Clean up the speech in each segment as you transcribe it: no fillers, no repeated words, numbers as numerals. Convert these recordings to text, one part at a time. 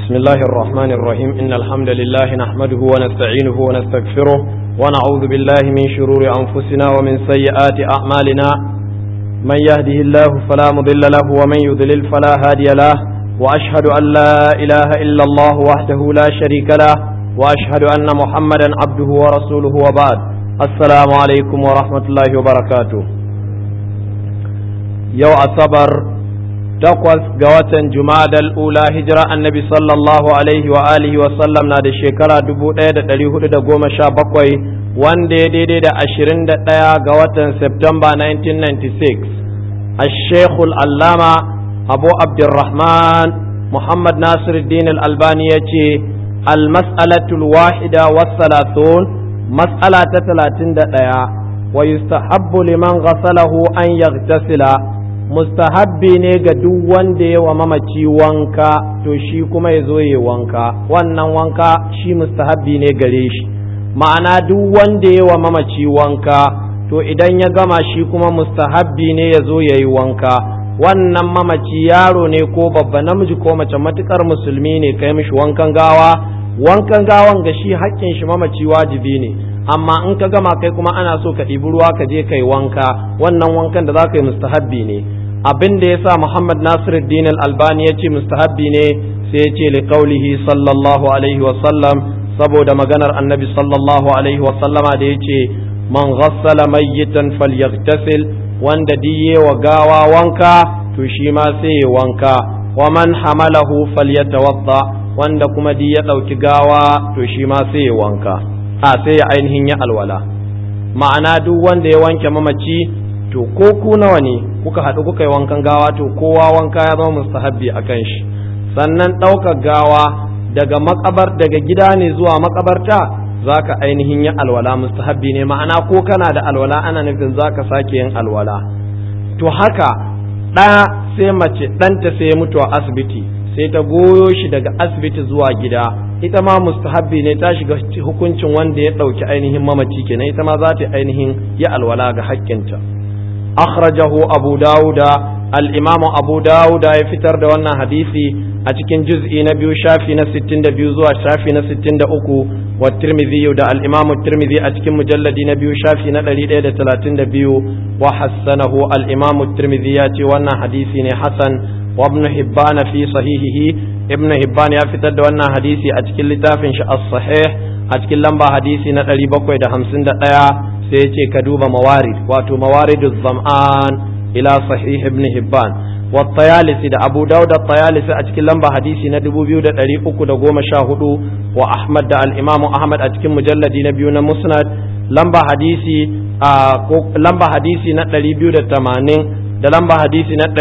بسم الله الرحمن الرحيم إن الحمد لله نحمده ونستعينه ونستغفره ونعوذ بالله من شرور أنفسنا ومن سيئات أعمالنا من يهده الله فلا مضل له ومن يضلل فلا هادي له وأشهد أن لا إله إلا الله وحده لا شريك له وأشهد أن محمدا عبده ورسوله وبعد السلام عليكم ورحمة الله وبركاته يو أصبر takwas ga watan Jumadal ula hijira annabi sallallahu alaihi wa alihi wa sallam na da shekara 1417 wanda ya daidai da 21 ga watan September 1996 al-Sheikh al-Allama Abu Abdurrahman Muhammad Nasiruddin al-Albani yace al-mas'alatul wahida was salasun mas'ala ta 31 wa yustahabbu liman ghasalahu an yaghtasila mustahabbi ne ga duk wanda ya wa mamaci wanka to shi kuma ya zo ya wanka wannan wanka shi mustahabbi ne gare shi ma'ana duk wanda ya wa mamaci wanka to idan ya gama shi kuma mustahabbi ne ya zo ya yi wanka wannan mamaci yaro ne ko babba namiji ko mace matukar musulmi ne kai mishi wankan gawan ga shi haƙƙin shi mamaci wajibi ne amma in ka gama kai kuma ana so ka ɗibi ruwa ka je kai wanka wannan wankan da za ka yi mustahabbi ne abin da ya sa Muhammad Nasiruddin al-Albani ya ce mustahabbi ne sai ya ce liqaulihi sallallahu alaihi wa sallam saboda maganar annabi sallallahu alaihi wa sallama da ya ce man ghassala mayyitan falyaghtasil wanda diye wa gawa wanka to shi ma sai ya wanka wa man hamalahu falyatawadda wanda kuma di ya ɗauki gawa to shi ma sai ya wanka sai ya ainihin ya alwala ma'ana duk wanda ya wanke mamaci to ko ku nawa ne kuka haɗu kuka yi wankan gawa to kowa wanka ya zama mustahabbi a kan shi sannan ɗaukar gawa daga gida ne zuwa makabarta zaka ainihin ya alwala mustahabbi ne ma'ana ko kana da alwala ana nufin zaka sake yin alwala to haka ɗaya sai mace ɗanta sai ya mutu a asibiti sai ta goyo shi daga asibiti zuwa gida ita ma mustahabbi ne ta shiga hukuncin wanda ya ɗauki ainihin mamaci kenan ita ma za ta ainihin ya alwala ga haƙƙinta akhrajahu abu dauda al-imam abu dauda ya fitar da wannan hadisi a cikin juz'i na 2 shafi na 62 zuwa shafi na 63 wa tirmidhi da al-imam tirmidhi a cikin mujalladi na 2 shafi na 132 wa hassanahu al-imam tirmidhi ya ce wannan hadisi ne hasan wa ibn hibban fi sahihihi ibn hibban ya fitar da wannan hadisi a cikin littafin shi as-sahih a cikin lamba hadisi na 751 sai ya ce ka duba mawarid wato mawariduz zam'an ila sahih ibn hibban wa tayalisi da abu daud at-tayalisi a cikin lamba hadisi na 2314 wa ahmad da al-imam ahmad a cikin mujalladi na 2 na musnad lamba hadisi na 280 da lamba hadisi na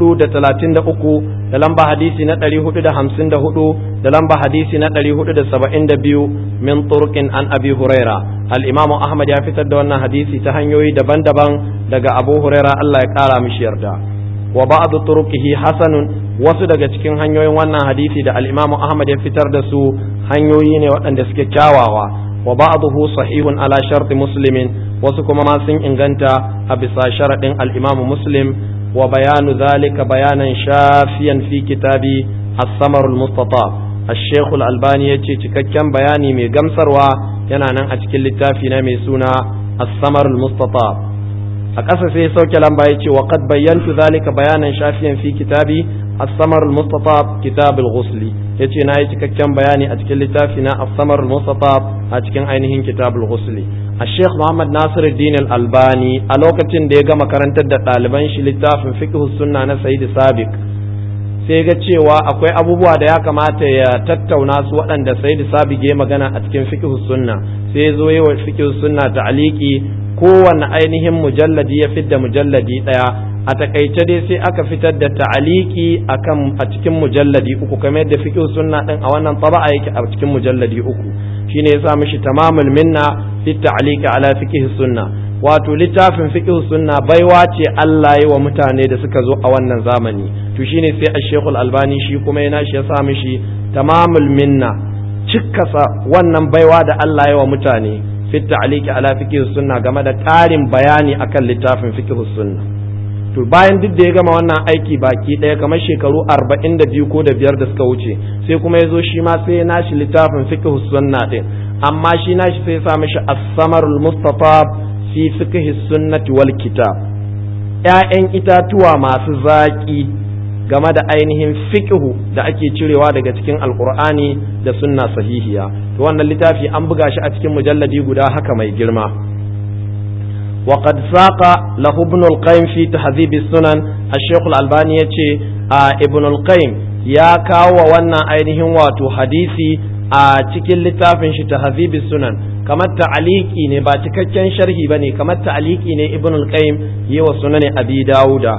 433 da lamba hadisi na 454 da lamba hadisi na 472 min turqin an abi huraira al-imam ahmad ya fitar da wannan hadisi ta hanyoyi daban-daban daga abu huraira Allah ya kara mishi yarda wa ba'd turuqihi hasanun wasu daga cikin hanyoyin wannan hadisi da al-imam ahmad ya fitar da su hanyoyi ne waɗanda suke kyawawa wa ba'dahu sahihun ala sharti muslimin wasu kuma ma sun inganta a bisa sharadin al-imam muslim wa bayanu zalika bayanan shafiyan fi kitabi as-samar al-mustatab al-shaykh al-albani yace cikakken bayani mai gamsarwa yana nan a cikin littafi na mai suna as-samar al-mustatab a ƙasa sai sauke lamba yace wa qad bayyantu zalika bayanan shafiyan fi kitabi as-samar al-mustatab kitab al-ghusl yace na yi cikakken bayani a cikin littafi na as-samar al-mustatab a cikin ainihin kitab al-ghusl al-sheikh Muhammad Nasiruddin al-Albani a lokacin da ya gama karantar da ɗaliban shi littafin fiqh sunna na Sayyid Sabiq sai ga cewa akwai abubuwa da ya kamata ya tattauna su waɗanda Sayyid Sabiq ya magana a cikin fiqh sunna sai zo yi wa fiqh sunna ta'aliki kowanne ainihin mujalladi ya fidda mujalladi ɗaya a takaice dai sai aka fitar da ta'aliki a cikin mujalladi uku kamar yadda fiqh sunna din a wannan taba'a yake a cikin mujalladi uku shine yasa mishi tamamul minna fi ta'aliki ala fiqh sunna wato littafin fiqh sunna baiwa ce Allah yi wa mutane da suka zo a wannan zamani to shine sai al-Sheikh al-Albani shi kuma yana shi yasa mishi tamamul minna cikkasa wannan baiwa da Allah yi wa mutane fi ta'aliki ala fiqh sunna game da ƙarin bayani akan littafin fiqh sunna to bayan duk da ya gama wannan aiki baki ɗaya kamar shekaru 42 ko da 5 da suka wuce sai kuma ya zo shi ma sai ya nashi littafin fiqh sunna din, amma shi nashi sai ya sa mishi as-samarul mustatab fi fiqh sunnati wal kitab, ƴaƴan itatuwa masu zaƙi game da ainihin fiqhu da ake cirewa daga cikin alqur'ani da sunna sahihiya. To wannan littafi an buga shi a cikin mujalladi guda haka mai girma. wa qad saqa lahu ibn al-qayyim fi tahdhib as-sunan, al-shaykh al-albani yace ibn al-qayyim ya kawo wannan ainihin wato hadisi a cikin littafin shi tahdhib as-sunan, kamar ta'aliki ne ba cikakken sharhi bane, kamar ta'aliki ne ibn al-qayyim yawa sunan abi dauda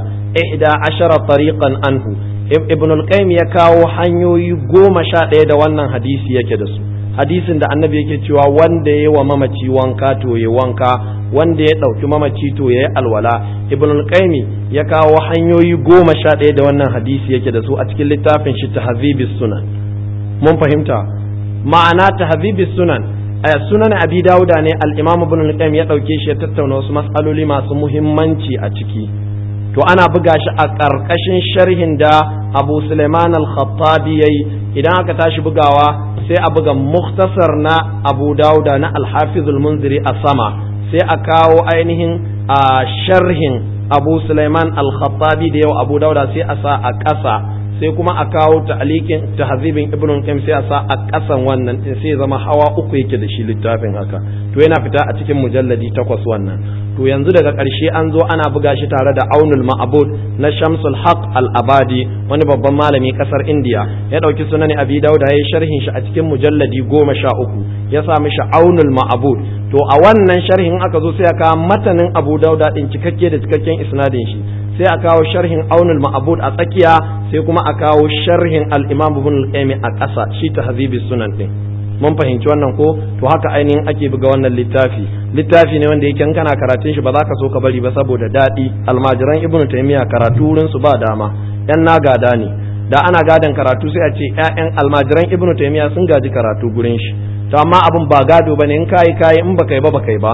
11 tariqan anhu. ibn al-qayyim ya kawo hanyoyi 11 da wannan hadisi yake da su. hadisin da annabi yake cewa wanda yayi wa mamaci wanka to yayi wanka, wanda ya dauki mamaci to yayi alwala. ibn al-qayyim ya kawo hanyoyi 11 da wannan hadisi yake da su a cikin littafin shi tahdhibus sunan. mun fahimta ma'ana tahdhibus sunan sunan abi dauda ne al-imam ibn al-qayyim ya dauke shi ya tattauna wasu mas'aloli masu muhimmanci a ciki. to ana buga shi a ƙarƙashin sharhin da Abu Sulaiman al-Khattabi yayi. idan aka tashi bugawa sai a buga mukhtasar na Abu Dauda na al-Hafiz al-Munziri a sama, sai a kawo ainihin sharhin Abu Sulaiman al-Khattabi da yau Abu Dauda sai a sa a ƙasa, sai kuma a kawo ta'liqin tahzibin Ibn al-Qayyim sai a sa a ƙasan wannan sai zama hawa uku yake da shi littafin haka. to yana fita a cikin mujalladi 8 wannan. to yanzu daga ƙarshe an zo ana buga shi tare da Aunul Ma'bud na Shamsul Haq al-Abadi, wani babban malami ƙasar Indiya, ya ɗauki sunan Abi Dawud ya yi sharhin shi a cikin mujalladi 13 ya sa mishi Aunul Ma'bud. to a wannan sharhin aka zo sai aka matanin Abu Dawud din cikakke da cikakken isnadin shi, sai a kawo sharhin Aunul Ma'bud a tsakiya, sai kuma a kawo sharhin al-Imam Ibn al-Qayyim a ƙasa, shi tahdhibus sunan din. mun fahimci wannan ko? to haka ainihin ake buga wannan littafi ne wanda yake kana karatun shi ba za ka so ka bari ba saboda daɗi. almajiran Ibn Taymiyyah karatu wurin su ba dama, yan na gada ne, da ana gadan karatu sai a ce ƴaƴan almajiran Ibn Taymiyyah sun gaji karatu gurin shi. to amma abin ba gado bane, in kai in baka yi ba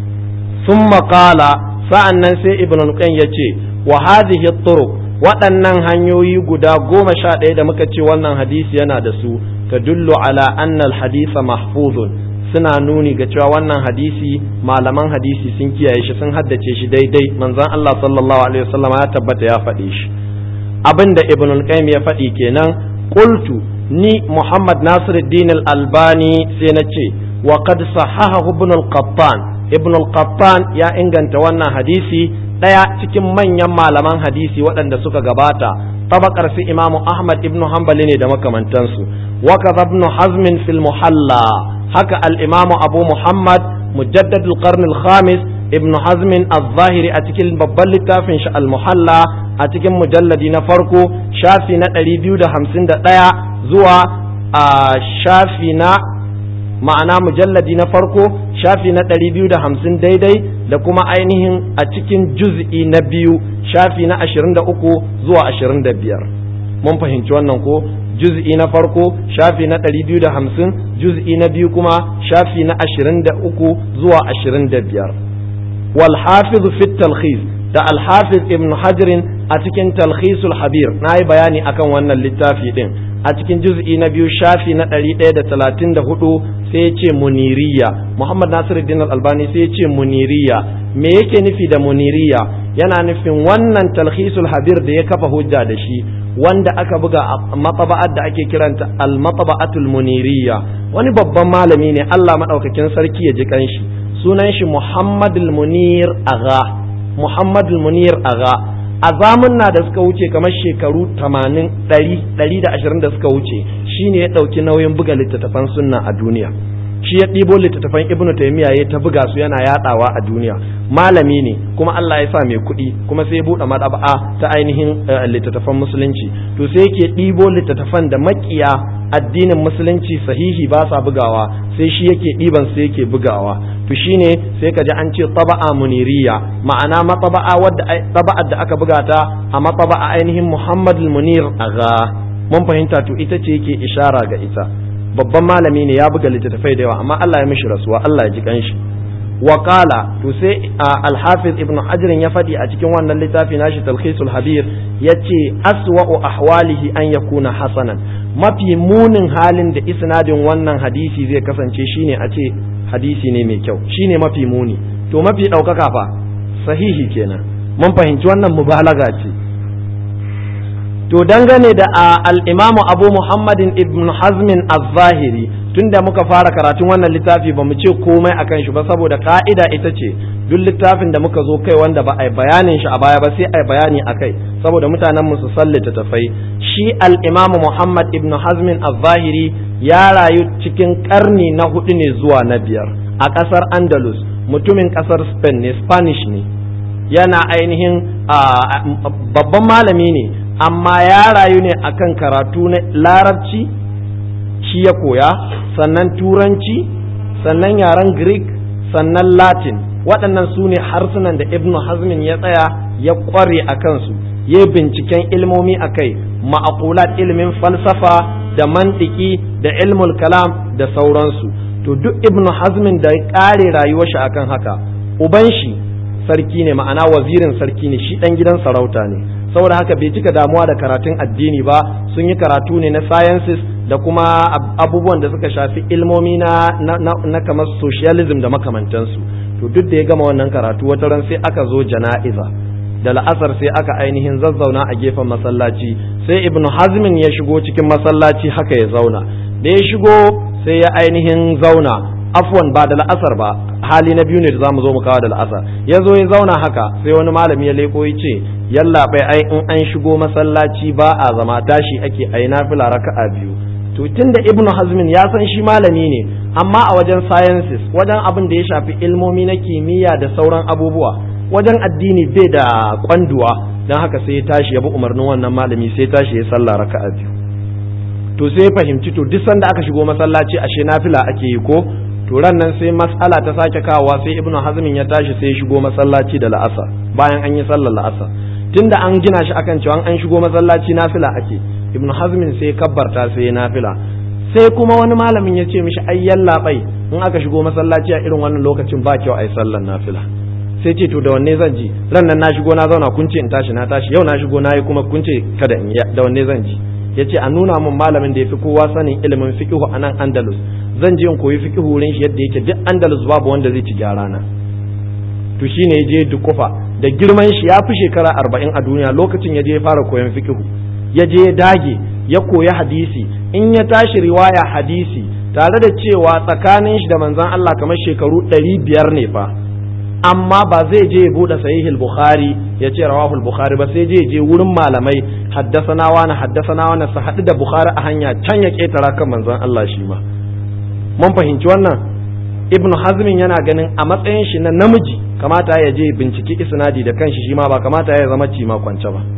summa qala, sa'annan sai Ibn al-Qayyim yace wa hadhihi at-turuq, waɗannan hanyoyi guda 11 da muka ce wannan hadisi yana da su, tadullu ala anna al-hadisa mahfuzun, suna nuni ga cewa wannan hadisi malaman hadisi sun kiyaye shi, sun haddace shi daidai. manzon Allah sallallahu alaihi wasallam ya tabbata ya faɗe shi. abinda Ibn al-Qayyim ya faɗi kenan. qultu ni Muhammad Nasiruddin al-Albani sai na ce wa qad sahahahu Ibn al-Qattan, Ibn al-Qattan ya inganta wannan hadisi, daya cikin manyan malaman hadisi waɗanda suka gabata, tabakar su Imam Ahmad ibn Hanbali ne da makamantansu. wa kadha Ibn Hazm fil Muhalla, haka al-Imam Abu Muhammad Mujaddad al-Qarn al-Khamis Ibn Hazm al-Zahiri a cikin babban littafin shi al-Muhalla a cikin mujalladi na farko shafi na 251 zuwa shafi na ma'ana mujalladi na farko shafi na 250 daidai, da kuma ainihin a cikin juz'i na biyu shafi na 23 zuwa 25. mun fahimci wannan ko? juz'i na farko shafi na 250, juz'i na biyu kuma shafi na 23 zuwa 25. wal hafiz fi talkhis, da al-hafiz ibn Hajar a cikin talkhisul habir nayi bayani akan wannan littafi din a cikin juz'i na biyu shafi na 134 sai ya ce muniriya. Muhammad Nasiruddin al-Albani sai ya ce muniriya. me yake nufi da muniriya? yana nufin wannan talkhisul habir da ya kafa hujja da shi, wanda aka buga a mataba'at da ake kiranta al-mataba'atul muniriya. wani babban malami ne, Allah madaukakin sarki ya ji kanshi, sunan shi Muhammadul Munir Agha. Muhammadul Munir Agha a zamanna da suka wuce kamar shekaru 120 da suka wuce shine ya dauki nauyin buga littattafan sunna a duniya. shi ya ɗibo littattafan Ibn Taymiyyah ya ta buga su yana yadawa a duniya. malami ne kuma Allah ya sa mai kuɗi, kuma sai ya buɗe madaba ta ainihin littattafan musulunci. to sai yake ɗibo littattafan da makiya addinin musulunci sahihi ba sa bugawa, sai shi yake ɗiban sai yake bugawa. to shine sai ka ji an ce taba'a muniriya, ma'ana mataba'a wadda taba'ar da aka buga ta a mataba'a ainihin Muhammadul Munir Agha. mun fahimta? to ita ce yake ishara ga ita. babban malami ne, ya buga littattafai da yawa, amma Allah ya mishi rasuwa, Allah ya ji kanshi. Wakala to sai al-Hafiz Ibn Hajar ya faɗi a cikin wannan littafi nashi Talkhisul Habir yace aswa'u ahwalihi an yakuna hasanan, mafi munin halin da isnadin wannan hadisi zai kasance shine a ce hadisi ne mai kyau, shine mafi muni. To mafi ɗaukaka fa sahihi kenan. Mun fahimci wannan mubalaga ce. To dangane da al-Imamu Abu Muhammadin Ibn Hazmin Az-Zahiri, tunda muka fara karatun wannan littafi ba mu ce komai akan shi ba, saboda ka'ida ita ce duk littafin da muka zo kai wanda ba a yi bayanin shi a baya ba sai a yi bayani akai, saboda mutanen mu su sallata tafai. Shi al-Imamu Muhammad Ibn Hazmin Az-Zahiri ya rayu cikin karni na 4 ne zuwa na 5 a ƙasar Andalus, mutumin ƙasar Spain ne, Spanish ne, yana ainihin babban malami ne, amma ya rayu ne akan karatu na larabci shi ya koya, sannan turanci, sannan yaren Greek, sannan Latin. Waɗannan su ne harsunan da Ibn Hazmin ya tsaya ya ƙware a kansu, ya binciken ilmomi a kai, ma'akulat ilimin falsafa da mantiki da ilmul kalam da sauransu. To duk Ibn Hazmin da ya ƙare rayuwar shi akan haka, uban shi sarki ne, ma'ana wazirin sarki ne, shi ɗan gidan sarauta ne, saboda haka bai cika damuwa da karatun addini ba, sun yi karatu ne na sciences da kuma abubuwan da suka shafi ilmomi na kamar socialism da makamantansu. To duk da ya gama wannan karatu wata ran sai aka zo jana'iza da la'asar, sai aka ainihin zazzauna a gefen masallaci, sai Ibn Hazmin ya shigo cikin masallaci haka ya zauna. Da ya shigo sai ya ainihin zauna, afwan ba da la'asar ba, hali na biyu ne da zamu zo mu kawo da la'asar. Ya zo ya zauna haka, sai wani malami ya leko ya ce, yalla bai ai in an shigo masallaci ba a zama, tashi ake ai nafila raka'a 2. To tunda Ibn Hazmin ya san shi malami ne, amma a wajen sciences, wajen abin da ya shafi ilmomi na kimiyya da sauran abubuwa, wajen addini bai da kwanduwa, dan haka sai ya tashi ya bi umarnin wannan malami, sai tashi ya sallah raka'a 2. To sai ya fahimci to duk sanda aka shigo masallaci ashe nafila ake yi ko. To ran nan sai mas'ala ta sake kawowa, sai Ibn Hazmin ya tashi sai ya shigo masallaci da la'asar, bayan an yi sallar la'asar. Tunda an gina shi akan cewa an shigo masallaci nafila ake, Ibn Hazmin sai kabbarta sai ya nafila. Sai kuma wani malamin ya ce mishi ai yalla bai in aka shigo masallaci a irin wannan lokacin ba kyau ai sallar nafila. Sai ce to da wanne zan ji, ran nan na shigo na zauna kun ce in tashi na tashi, yau na shigo na yi kuma kun ce kada in yi, da wanne zan ji. Ya ce a nuna min malamin da ya fi kowa sanin ilimin fiqhu a nan Andalus, zan je in koyi fiqhu wurin shi yadda yake, duk Andalus babu wanda zai ci gyara na. To shine ya je Dukufa, da girman shi ya fi shekara 40 a duniya, lokacin ya je ya fara koyon fiqhu, ya je ya dage ya koyi hadisi, in ya tashi riwaya hadisi tare da cewa tsakanin shi da manzon Allah kamar shekaru 500 ne fa, amma ba zai je ya bude sahihul Bukhari ya ce rawahul Bukhari ba, sai je wurin malamai, haddasana wani su haɗu da Bukhari a hanya can ya ketara kan manzon Allah shi ma. Mun fahimci wannan. Ibn Hazmin yana ganin a matsayin shi na namiji kamata ya je binciki isnadi da kanshi, shi ma ba kamata ya zama cima kwance ba.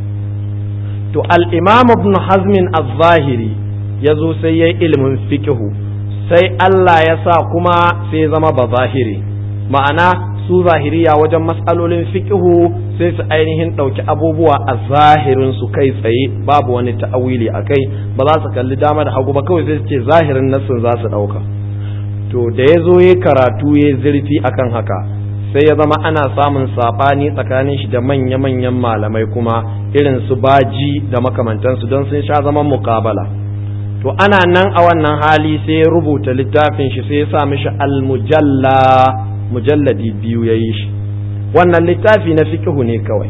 To al-Imam Ibn Hazmin Az-Zahiri ya zo sai ya yi ilimin fiqhu, sai Allah ya sa kuma sai zama ba zahiri, ma'ana su zahiriya wajen matsalolin fiqhu sai su ainihin ɗauki abubuwa a zahirin su kai tsaye, babu wani ta'awili a kai, ba za su kalli dama da hagu ba, kawai sai su ce zahirin nassin za su ɗauka. To da ya zo ya karatu ya zurfi akan haka, sai ya zama ana samun saɓani tsakanin shi da manya-manyan malamai kuma irin su Baji da makamantansu, don sun sha zaman muƙabala. To ana nan a wannan hali sai ya rubuta littafin shi, sai ya sa mishi al-mujalla, mujalladi 2 ya yi shi. Wannan littafi na fiqhu ne kawai,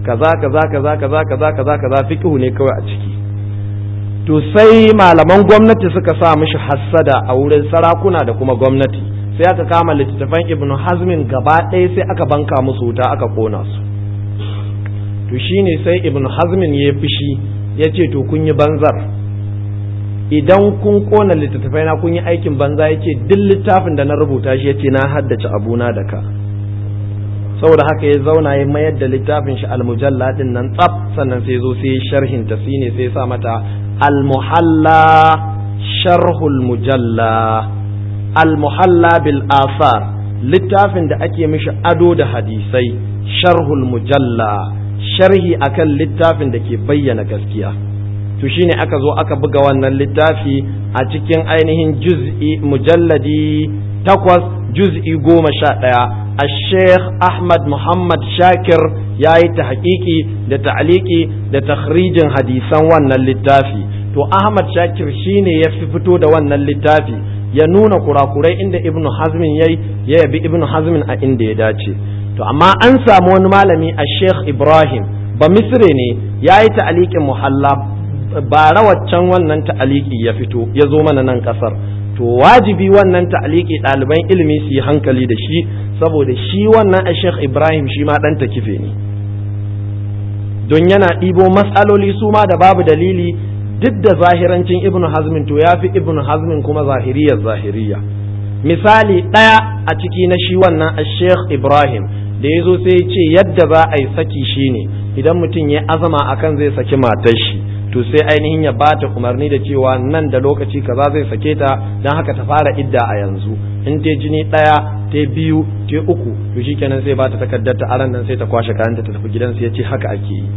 kaza fiqhu ne kawai a ciki. To sai malaman gwamnati suka sa mishi hassada a wurin sarakuna da kuma gwamnati, sai aka kama littattafan Ibn Hazmin gaba ɗaya sai aka banka musu wuta aka kona su. To shine sai Ibn Hazmin ya fushi ya ce to kun yi banzar, idan kun kona littattafai na kun yi aikin banza. Ya ce duk littafin da na rubuta shi ya ce na haddace abuna da ka. Saboda haka ya zauna ya mayar da littafin shi al-mujalla din nan tsaf, sannan sai zo sai sharhin ta shine sai sa mata al-muhalla sharhul mujalla, al-muhalla bil asar, littafin da ake mishi ado da hadisai, sharhul mujalla, sharhi akan littafin da ke bayyana gaskiya. To shine aka zo aka buga wannan littafi a cikin ainihin juz'i mujalladi 8 juz'i 11. الشيخ أحمد محمد شاكر yayi tahqiqi da ta'liqi da takhrijin hadisan wannan littafi. To Ahmad Shakir shine ya fito da wannan littafi ya nuna kurakurai inda Ibn Hazmin ya yabi Ibn Hazmin a inda ya dace. To amma an samu wani malami a Sheikh Ibrahim ba Misri ne yayi ta'liqin Muhalla, ba rawaccan wannan ta'liqi ya fito ya zo mana nan kasar. To wajibi wannan ta'liqi ɗaliban ilimi su yi hankali da shi, saboda shi wannan a Sheikh Ibrahim shi ma ɗan takife ne, don yana ɗibo matsaloli su ma da babu dalili duk da zahirancin Ibn Hazmin, to ya fi Ibn Hazmin kuma zahiriya. Misali ɗaya a ciki na shi wannan a Sheikh Ibrahim da ya zo sai ya ce yadda za a yi saki shine idan mutum ya azama akan zai saki matar shi, to sai ainihin ya bata umarni da cewa nan da lokaci kaza zai sake ta, don haka ta fara idda a yanzu. In ta jini ɗaya, ta biyu, ta uku, to shikenan sai bata takardar ta aran nan sai ta kwashe kayanta ta tafi gidansu. Ya ce haka ake yi.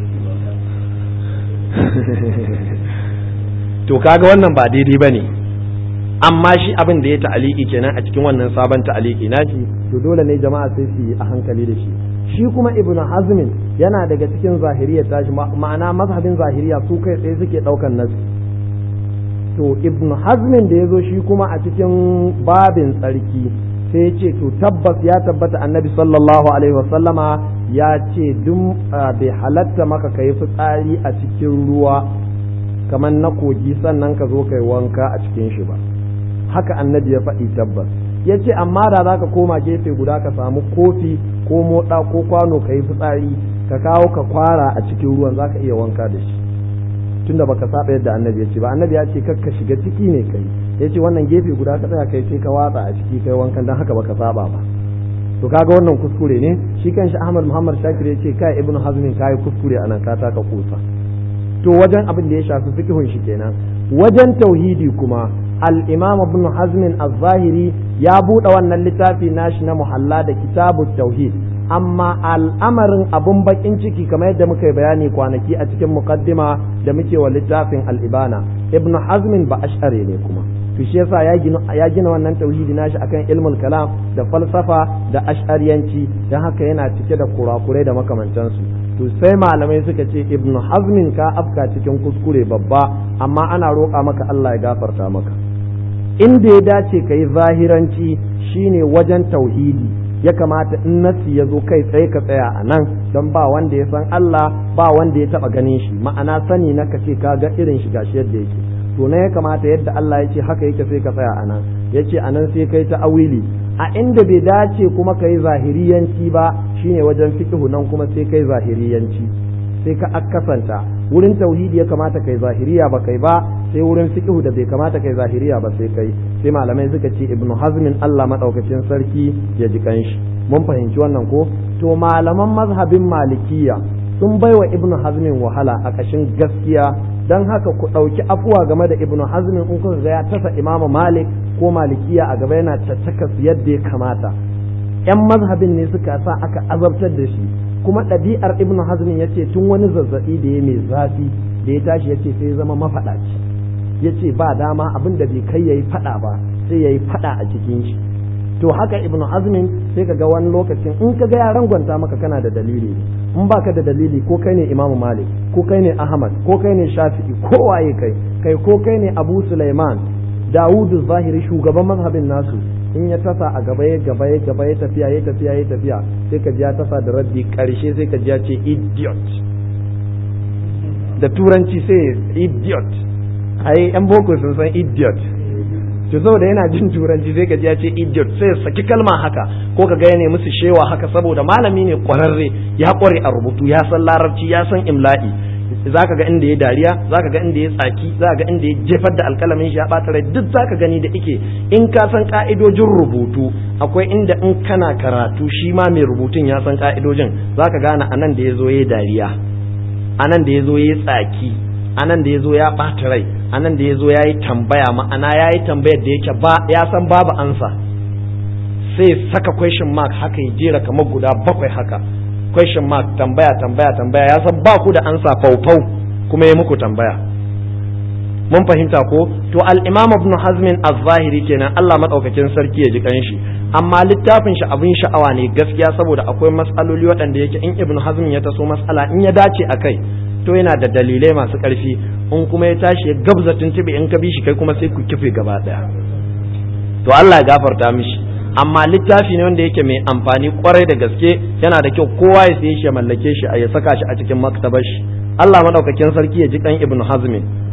To kaga wannan ba daidai bane, amma shi abin da ya ta'aliki kenan a cikin wannan sabon ta'aliki nashi, to dole ne jama'a sai su yi a hankali da shi. Shi kuma Ibn Hazmin yana daga cikin zahiriya tashi, ma'ana mazhabin zahiriya su kai tsaye suke daukan nasi. To Ibn Hazmin da ya zo shi kuma a cikin babin tsarki sai ya ce to tabbas ya tabbata annabi sallallahu alaihi wasallama ya ce duk bai halatta maka kai fitsari a cikin ruwa kamar na kogi sannan ka zo kai wanka a cikin shi ba, haka annabi ya faɗi tabbas. Ya ce amma da za ka koma gefe guda ka samu kofi ko moɗa ko kwano ka yi fitsari ka kawo ka kwara a cikin ruwan za ka iya wanka da shi, tunda baka saba yadda annabi ya ce ba. Annabi ya ce kakka shiga ciki ne kai, ya ce wannan gefe guda ka tsaya kai sai ka watsa a ciki kai wankan, don haka baka saba ba. To kaga wannan kuskure ne. Shi kanshi Ahmad Muhammad Shakir ya ce kai Ibn Hazmin kai kuskure anan, ka taka kusa. To wajen abin da ya shafi fiqhun shi kenan. Wajen tauhidi kuma al-Imam Ibn Hazmin az-Zahiri ya buɗe wannan littafi nashi na Muhalla da Kitabut Tauhid, amma al'amarin abun bakin ciki kamar yadda muka yi bayani kwanaki a cikin muqaddima da muke wa littafin al-Ibana, Ibn Hazmin ba ash'ari ne kuma. To shi yasa ya gina wannan tauhidi nashi akan ilmul kalam da falsafa da ash'ariyanci, dan haka yana cike da kurakurai da makamantansu. To sai malamai suka ce Ibn Hazmin ka afka cikin kuskure babba, amma ana roƙa maka Allah ya gafarta maka. Inda ya dace ka yi zahiranci shine wajen tauhidi, ya kamata in nasi ya zo kai tsaye ka tsaya a nan, don ba wanda ya san Allah, ba wanda ya taba ganin shi, ma'ana sani na ka ce ka ga irin shi gashi yadda yake. To na ya kamata yadda Allah ya ce haka yake sai ka tsaya a nan, ya ce a nan sai kai ta awili. A inda bai dace kuma ka yi zahiriyanci ba shine wajen fiqhu, nan kuma sai kai zahiriyanci, sai ka akasanta. Wurin tauhidi ya kamata kai zahiriya ba kai ba, sai wurin fiqhu da bai kamata kai zahiriya ba sai kai. Sai malamai suka ce Ibn Hazmin Allah madaukakin sarki ya ji kanshi. Mun fahimci wannan ko? To malaman mazhabin Malikiya sun baiwa Ibn Hazmin wahala a kashin gaskiya, dan haka ku ɗauki afuwa game da Ibn Hazmin in kuka ga ya tasa Imam Malik ko Malikiya a gaba yana caccaka su yadda ya kamata. Yan mazhabin ne suka sa aka azabtar da shi, kuma ɗabi'ar Ibn Hazmin ya ce tun wani zazzaɓi da ya mai zafi da ya tashi ya ce sai zama mafaɗaci, ya ce ba dama abin da bai kai ya yi faɗa ba sai ya yi faɗa a cikin shi. To haka Ibn Hazmin sai ka ga wani lokacin in ka ga ya rangwanta maka kana da dalili, in baka da dalili ko kai ne Imam Malik ko kai ne Ahmad ko kai ne Shafi'i ko waye kai ko kai ne Abu Sulaiman Dawudu Zahiri shugaban mazhabin nasu, in ya tasa a gaba ya tafiya sai ka ji ya tasa da raddi karshe sai ka ji ya ce idiot, da turanci sai idiot. Ai yan boko sun san idiot, to saboda yana jin turanci sai ka ji ya ce idiot, sai saki kalma haka ko ka ga ya musu shewa haka, saboda malami ne kwararre, ya kware a rubutu, ya san larabci, ya san imla'i. Zaka ga inda ya dariya, zaka ga inda ya tsaki, zaka ga inda ya jefar da alkalamin shi ya bata rai, duk zaka gani da ike in ka san ka'idojin rubutu. Akwai inda in kana karatu shi ma mai rubutun ya san ka'idojin, zaka gane anan da yazo yayi dariya, anan da yazo yayi tsaki, anan da yazo ya bata rai, anan da yazo yayi tambaya, ma'ana yayi tambayar da yake ba ya san babu ansa, sai saka question mark haka ya jera kamar guda 7 haka, question mark tambaya ya san ba ku da ansa faufau kuma ya muku tambaya. Mun fahimta ko? To al-Imam Ibn Hazmin az-Zahiri kenan Allah madaukakin sarki ya ji kanshi. amma littafin shi abin sha'awa ne gaskiya saboda akwai matsaloli waɗanda yake in Ibn Hazm ya taso matsala in ya dace akai to yana da dalilai masu ƙarfi, in kuma ya tashi ya gabza tuntuɓe in ka bi shi kai kuma sai ku kife gaba ɗaya. To Allah ya gafarta mishi, amma littafi ne wanda yake mai amfani kwarai da gaske, yana da kyau kowa ya saye shi ya mallake shi a ya saka shi a cikin maktabar shi. Allah madaukakin sarki ya ji kan Ibn Hazm.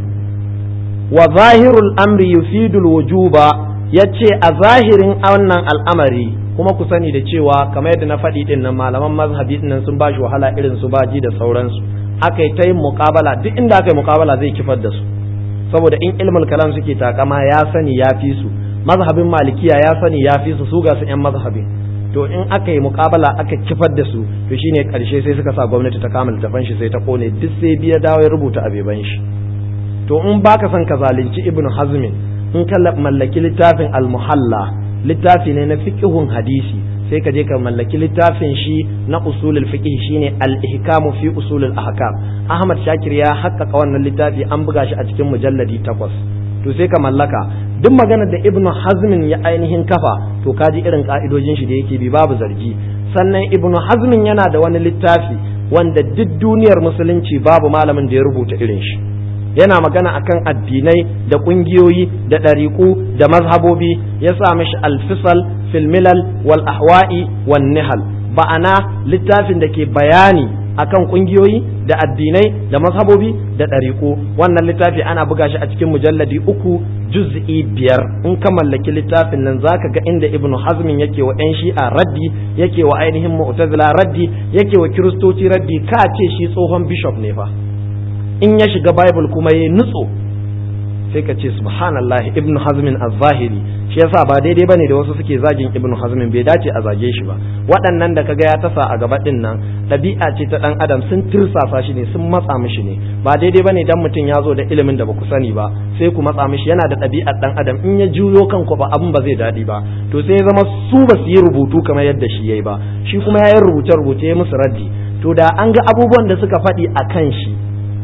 Wa zahirul amri yufidul wujuba, yace a zahirin wannan al'amari kuma ku sani da cewa kamar yadda na faɗi din nan malaman mazhabi din nan sun ba shi wahala irin su baji da sauransu. Aka yi ta yin muƙabala, duk inda aka yi muƙabala zai kifar da su, saboda in ilmul kalam suke takama ya sani ya fi su, mazhabin malikiya ya sani ya fi su ga su 'yan mazhabin. To in aka yi muƙabala aka kifar da su, to shine ƙarshe sai suka sa gwamnati ta kama littafan shi sai ta kone duk, sai biya dawo ya rubuta abeban shi. To in baka son ka zalunci Ibn Hazm, in ka mallaki littafin al-Muhalla, littafi ne na fiqhun hadisi, sai ka je ka mallaki littafin shi na usulul fiqh shine al-ihkamu fi usulul ahkam. Ahmad Shakir ya haƙƙaƙa wannan littafi, an buga shi a cikin mujalladi 8. To sai ka mallaka duk maganar da Ibn Hazm ya ainihin kafa, to kaji irin ka'idojin shi da yake bi, babu zargi. Sannan Ibn Hazm yana da wani littafi wanda duk duniyar musulunci babu malamin da ya rubuta irin shi. Yana magana akan addinai da kungiyoyi da ɗariƙu da mazhabobi, ya sa mishi al-fisal fil milal wal ahwa'i wan nihal, ba'ana littafin da ke bayani akan kungiyoyi da addinai da mazhabobi da ɗariƙu. Wannan littafi ana buga shi a cikin mujalladi 3 juz'i 5. In ka mallaki littafin nan zaka ga inda Ibn Hazm yake wa 'yan Shi'a raddi, yake wa ainihin Mu'tazila raddi, yake wa Kiristoci raddi, ka ce shi tsohon bishop ne fa. In ya shiga Bible kuma ya nutso, sai ka ce subhanallahi. Ibn Hazm az-Zahiri, shi yasa ba daidai bane da wasu suke zagin Ibn Hazm, bai dace a zage shi ba. Waɗannan da kaga ya tasa a gaba din nan ɗabi'a ce ta ɗan adam, sun tirsasa shi ne, sun matsa mishi ne. Ba daidai bane dan mutum ya zo da ilimin da ba ku sani ba sai ku matsa mishi, yana da ɗabi'ar ɗan adam, in ya juyo kanku ba abin ba zai daɗi ba. To sai ya zama su ba su yi rubutu kamar yadda shi yayi ba, shi kuma ya yi rubuce ya musu raddi. To da an ga abubuwan da suka faɗi a kan shi,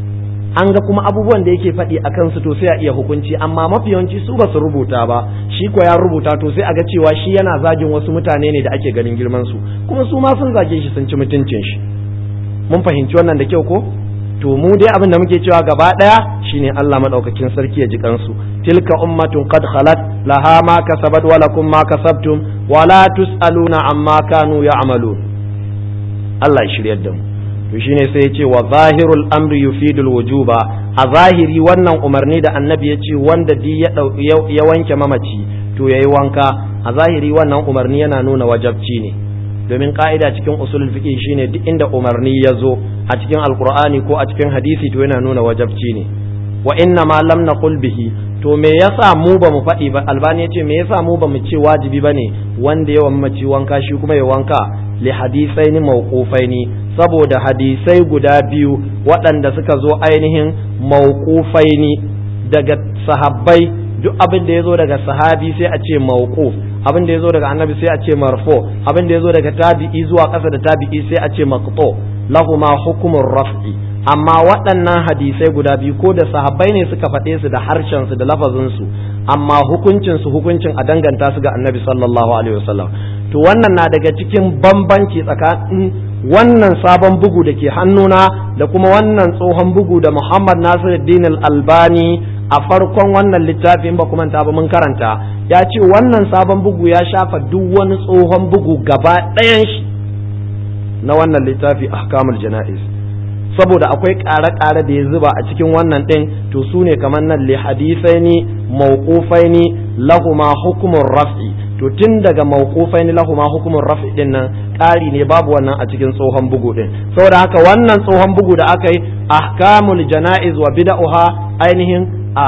an ga kuma abubuwan da yake faɗi a kansu, to sai a iya hukunci. Amma mafi yawanci su ba su rubuta ba, shi ko ya rubuta, to sai a ga cewa shi yana zagin wasu mutane ne da ake ganin girman su, kuma su ma sun zage shi, sun ci mutuncin shi. Mun fahimci wannan da kyau ko? To mu dai abin da muke cewa gaba ɗaya shine Allah madaukakin sarki ya ji kansu. Tilka ummatun qad khalat laha ma kasabat wa lakum ma kasabtum wa la tusaluna amma kanu ya'malun. Allah ya shiryar da mu. To shine sai ya ce wa zahirul amri yufidul wujuba, a zahiri wannan umarni da annabi ya ce wanda di ya wanke mamaci to yayi wanka, a zahiri wannan umarni yana nuna wajabci ne, domin ka'ida cikin usulul fiqh shine duk inda umarni ya zo a cikin alqur'ani ko a cikin hadisi to yana nuna wajabci ne. Wa inna ma lam naqul bihi, to me yasa mu ba mu faɗi ba? Albani ya ce me yasa mu ba mu ce wajibi bane wanda ya mamaci wanka shi kuma ya wanka? Li hadisaini mawqufaini, saboda hadisai guda biyu waɗanda suka zo ainihin mawqufaini daga sahabbai. Duk abin da ya zo daga sahabi sai a ce mawquf, abin da ya zo daga annabi sai a ce marfu, abin da ya zo daga tabi'i zuwa ƙasa da tabi'i sai a ce maqtu, lahuma hukumur raf'i. Amma waɗannan hadisai guda biyu ko da sahabbai ne suka faɗe su da harshen su da lafazin su, amma hukuncin a danganta su ga annabi sallallahu alaihi wasallam. To wannan na daga cikin bambanci tsakanin wannan sabon bugu da ke hannuna da kuma wannan tsohon bugu da Muhammad Nasiruddin Al-Albani a farkon wannan littafin ba kuma ta ba mun karanta, ya ce wannan sabon bugu ya shafa duk wani tsohon bugu gaba ɗayan shi na wannan littafi Ahkamul Jana'iz, saboda akwai ƙare-ƙare da ya zuba a cikin wannan ɗin. To su ne kamar nan li hadisaini mawqufaini lahuma hukumur raf'i, to tun daga mawqufaini lahuma hukumur raf'i din nan ƙari ne, babu wannan a cikin tsohon bugu din. Saboda haka wannan tsohon bugu da aka yi Ahkamul Jana'iz wa bid'uha ainihin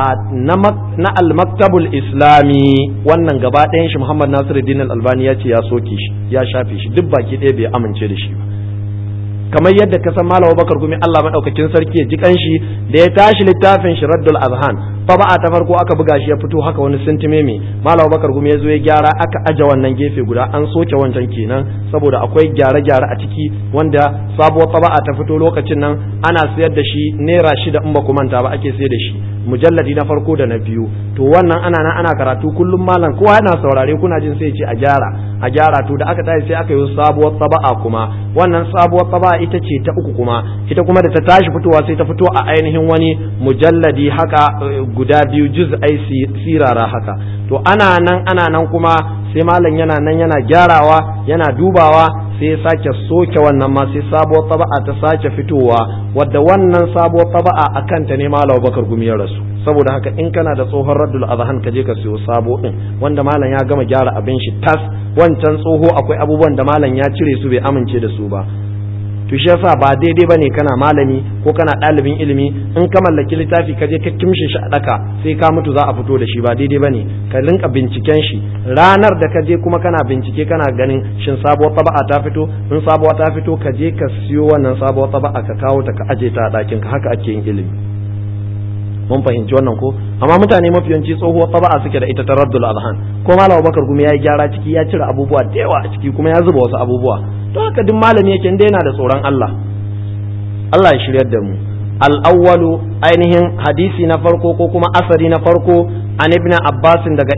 na al-maktabul islami, wannan gaba ɗayan shi Muhammad Nasiruddin Al-Albani ya ce ya soke shi, ya shafe shi, duk baki ɗaya bai amince da shi ba. Kamar yadda ka san Malam Bakar Gumi Allah madaukakin sarki ya ji kanshi da ya tashi littafin shi Raddul Azhan, fa ba ta farko aka buga shi ya fito haka wani sintime mai Malam Bakar Gumi ya zo ya gyara, aka aje wannan gefe guda, an soke wancan kenan saboda akwai gyare-gyare a ciki, wanda sabuwar taba'a ta fito lokacin nan ana sayar da shi naira 6 in ba ku manta ba ake sayar da shi. mujalladi na farko da na biyu. To wannan ana karatu kullum malam kowa yana saurare kuna jin sai ce a gyara to da aka tashi sai aka yi sabuwar taba'a kuma wannan sabuwar taba'a ita ce ta uku kuma ita kuma da ta tashi fitowa sai ta fito a ainihin wani mujalladi haka guda biyu juz'ai sirara haka. To ana nan kuma sai malam yana gyarawa yana dubawa sai ya sake soke wannan ma sai sabuwar taba'a ta sake fitowa wadda wannan sabuwar taba'a akan ta ne malam Bakar Gumi ya rasu. Saboda haka in kana da tsohon Raddul Adhan ka je ka siyo sabo din wanda malam ya gama gyara abin shi tas. Wancan tsoho akwai abubuwan da malam ya cire su bai amince da su ba. To shi yasa ba daidai bane kana malami ko kana ɗalibin ilimi in ka mallaki littafi ka je ka kimshe shi a daka sai ka mutu za a fito da shi ba daidai bane ka rinka binciken shi ranar da ka je kuma kana bincike kana ganin shin sabuwar taba'a ta fito in sabuwa ta fito ka je ka siyo wannan sabuwar taba'a ka kawo ta ka aje ta a ɗakin ka haka ake yin ilimi. Mun fahimci wannan ko amma mutane mafiyanci tsohuwar taba'a suke da ita ta Raddul Adhan ko Malam Bakar Gumi ya yi gyara ciki ya cire abubuwa da yawa a ciki kuma ya zuba wasu abubuwa to haka duk malami yake inda yana da tsoron Allah ya shiryar da mu. Al-awwalu ainihin hadisi na farko ko kuma asari na farko an ibn Abbas daga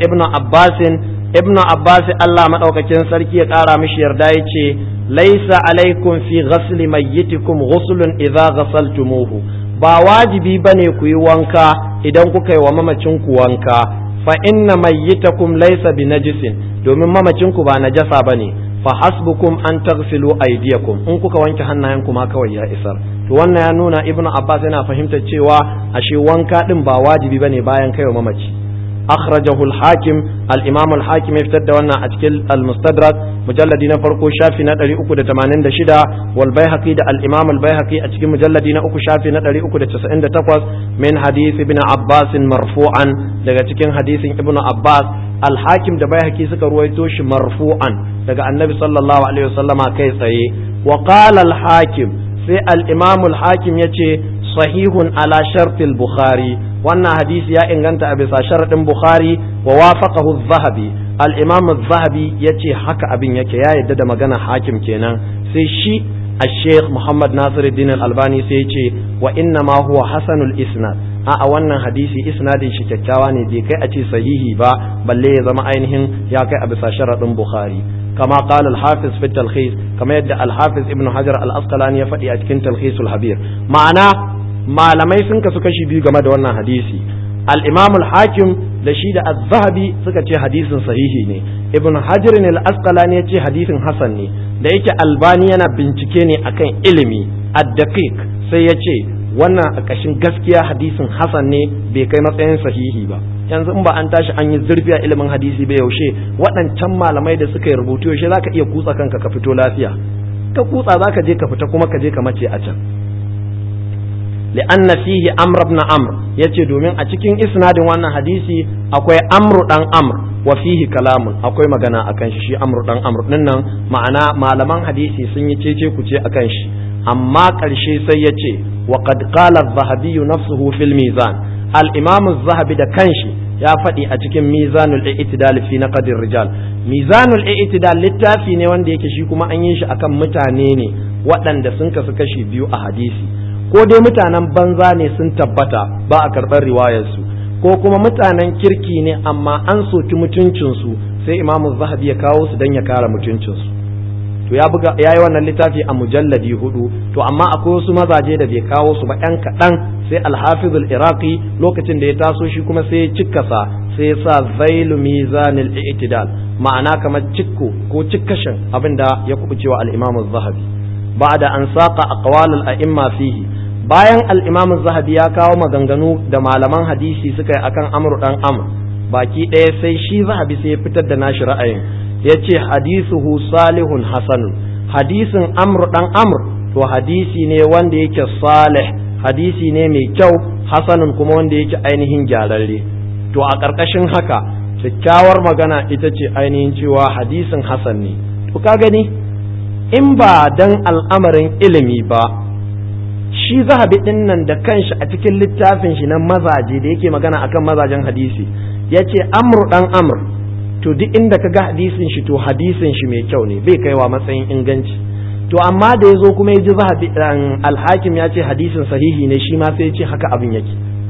ibn Abbas Allah madaukakin sarki ya kara mishi yarda yace laisa alaikum fi ghasli mayyitikum ghuslun idza ghasaltumuhu ba wajibi bane ku yi wanka idan kuka yi wa mamacin ku wanka fa inna mayyitakum laysa binajisin domin mamacin ku ba najasa bane fa hasbukum an taghsilu aydiyakum in kuka wanke hannayenku ma kawai ya isar. To wannan ya nuna ibnu Abbas yana fahimtar cewa ashe wanka din ba wajibi bane bayan kai wa mamaci. أخرجه الحاكم الإمام الحاكم يفتد وانا أتكل المستدرك مجلدين فرقو شافي نتري أكو دتمانين دشدا والبيهقي دا الإمام البيهقي أتكل مجلدين أكو شافي نتري أكو دتسعين دتقوز من حديث ابن عباس مرفوعا لغا تكين حديث ابن عباس الحاكم دا بيهقي سكر ويتوش مرفوعا لغا النبي صلى الله عليه وسلم كيسي وقال الحاكم في الإمام الحاكم يتي sahihun ala shartil bukhari wannan hadisi ya inganta a bisa sharadin bukhari wa wafaqahu az-zahabi al-imam az-zahabi yace haka abin yake ya yadda da magana hakim kenan sai shi al-sheikh Muhammad Nasiruddin al-Albani sai yace wa inna ma huwa hasanul isnad a wannan hadisi isnadin shi kyakkyawa ne bai kai a ce sahihi ba balle ya zama ainihin ya kai a bisa sharadin bukhari كما قال الحافظ في التلخيص كما يدعى الحافظ ابن حجر الأسقلاني يفدي أتكن تلخيص الحبير معناه malamai sun kasu kashi biyu game da wannan hadisi. al-imam al-hakim da shi da az-zahabi suka ce hadisin sahihi ne ibn hajar al-asqalani ya ce hadisin hasan ne da yake albani yana bincike ne akan ilimi ad-daqiq sai ya ce wannan a kashin gaskiya hadisin hasan ne bai kai matsayin sahihi ba. Yanzu in ba an tashi an yi zurfi a ilimin hadisi ba yaushe waɗancan malamai da suka yi rubutu yaushe zaka iya kutsa kanka ka fito lafiya ka kutsa zaka je ka fita kuma ka je ka mace a can. لأن فيه أمر بن عمرو yace domin a cikin isnadin wannan hadisi akwai amru dan amr wa fihi kalamun akwai magana akan shi amru dan amr din nan ma'ana malaman hadisi sun yi cece kuce akan shi amma karshe sai yace wa qad qala az-zahabi nafsuhu fil mizan al-imam az-zahabi da kanshi ya faɗi a cikin mizanul i'tidal fi naqd ar-rijal mizanul i'tidal littafi ne wanda yake shi kuma an yi shi akan mutane ne waɗanda sun kasu kashi biyu a hadisi ko dai mutanen banza ne sun tabbata ba a karɓar riwayarsu ko kuma mutanen kirki ne amma an soki mutuncinsu sai imamu zahabi ya kawo su don ya kare mutuncinsu to ya yi wannan littafi a mujalladi 4 to amma akwai wasu mazaje da bai kawo su ba ɗan kaɗan sai alhafizul iraqi lokacin da ya taso shi kuma sai ya cikkasa sai ya sa zailu mizanil i'tidal ma'ana kamar cikko ko cikkashin abinda ya kubucewa al-imamu zahabi ba'da an saqa aqwalul a'imma fihi bayan al-imam zahabi ya kawo maganganu da malaman hadisi suka yi akan amru dan amr baki ɗaya sai shi zahabi sai ya fitar da nashi ra'ayin yace hadithuhu salihun hasanun hadisin amru dan amr to hadisi ne wanda yake salih hadisi ne mai kyau hasanun kuma wanda yake ainihin gyararre to a ƙarƙashin haka kyakkyawar magana ita ce ainihin cewa hadisin hasan ne to ka gani in ba dan al'amarin ilimi ba shi zahabi din nan da kanshi a cikin littafin shi na mazaje da yake magana akan mazajen hadisi yace amru dan amr to duk inda kaga hadisin shi to hadisin shi mai kyau ne bai kaiwa matsayin inganci to amma da yazo kuma yaji zahabi al-hakim yace hadisin sahihi ne shi ma sai yace haka abin yake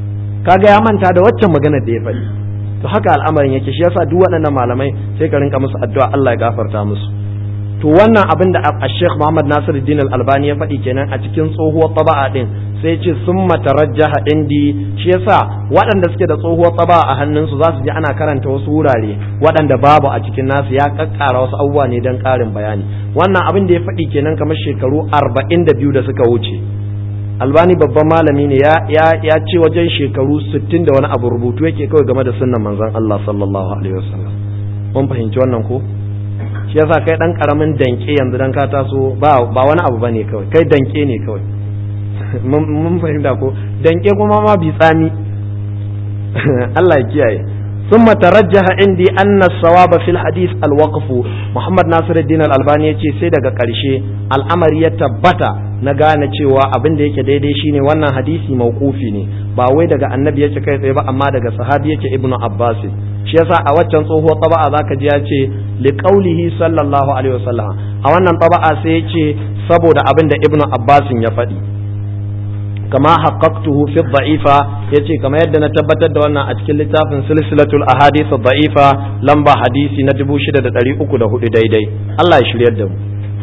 kaga ya manta da waccan magana da ya faɗi. To haka al'amarin yake, shi yasa duk waɗannan malamai sai ka rinka musu addu'a Allah ya gafarta musu. To wannan abin da Sheikh Muhammad Nasiruddin Al-Albani ya faɗi kenan a cikin tsohuwar taba'a din, sai ce summa tarajjaha indi, shi yasa waɗanda suke da tsohuwar taba'a a hannunsu za su ji ana karanta wasu wurare waɗanda babu a cikin nasu, ya kakkara wasu abubuwa ne don ƙarin bayani. Wannan abin da ya faɗi kenan kamar shekaru 42 da suka wuce. Albani babban malami ne, ya ce wajen shekaru 60 da wani abu rubutu yake kawai game da sunnan manzon Allah sallallahu alaihi wasallam. Mun fahimci wannan ko? Shi yasa kai dan karamin danke yanzu dan ka taso ba wani abu bane kawai, kai danke ne kawai. Mun fahimta ko? Danke kuma ma bi tsami. Allah ya kiyaye. ثم ترجح عندي أن الصواب في الحديث الوقف. محمد ناصر الدين الألباني يجي سيدك قرشي الأمر يتبتا نغانا cewa abin da yake daidai shine wannan hadisi mauqufi ne, ba wai daga annabi yake kai tsaye ba, amma daga sahabi yake ibnu abbas. Shi yasa a waccan tsohuwar taba'a zaka ji ya ce li qaulihi sallallahu alaihi wasallam, a wannan taba'a sai ya ce saboda abin da ibnu abbas ya faɗi. kama haqqaqtuhu fi dha'ifa, yace kama yadda na tabbatar da wannan a cikin littafin silsilatul ahadith dha'ifa lamba hadisi na 6304 daidai. Allah ya shiryar da mu.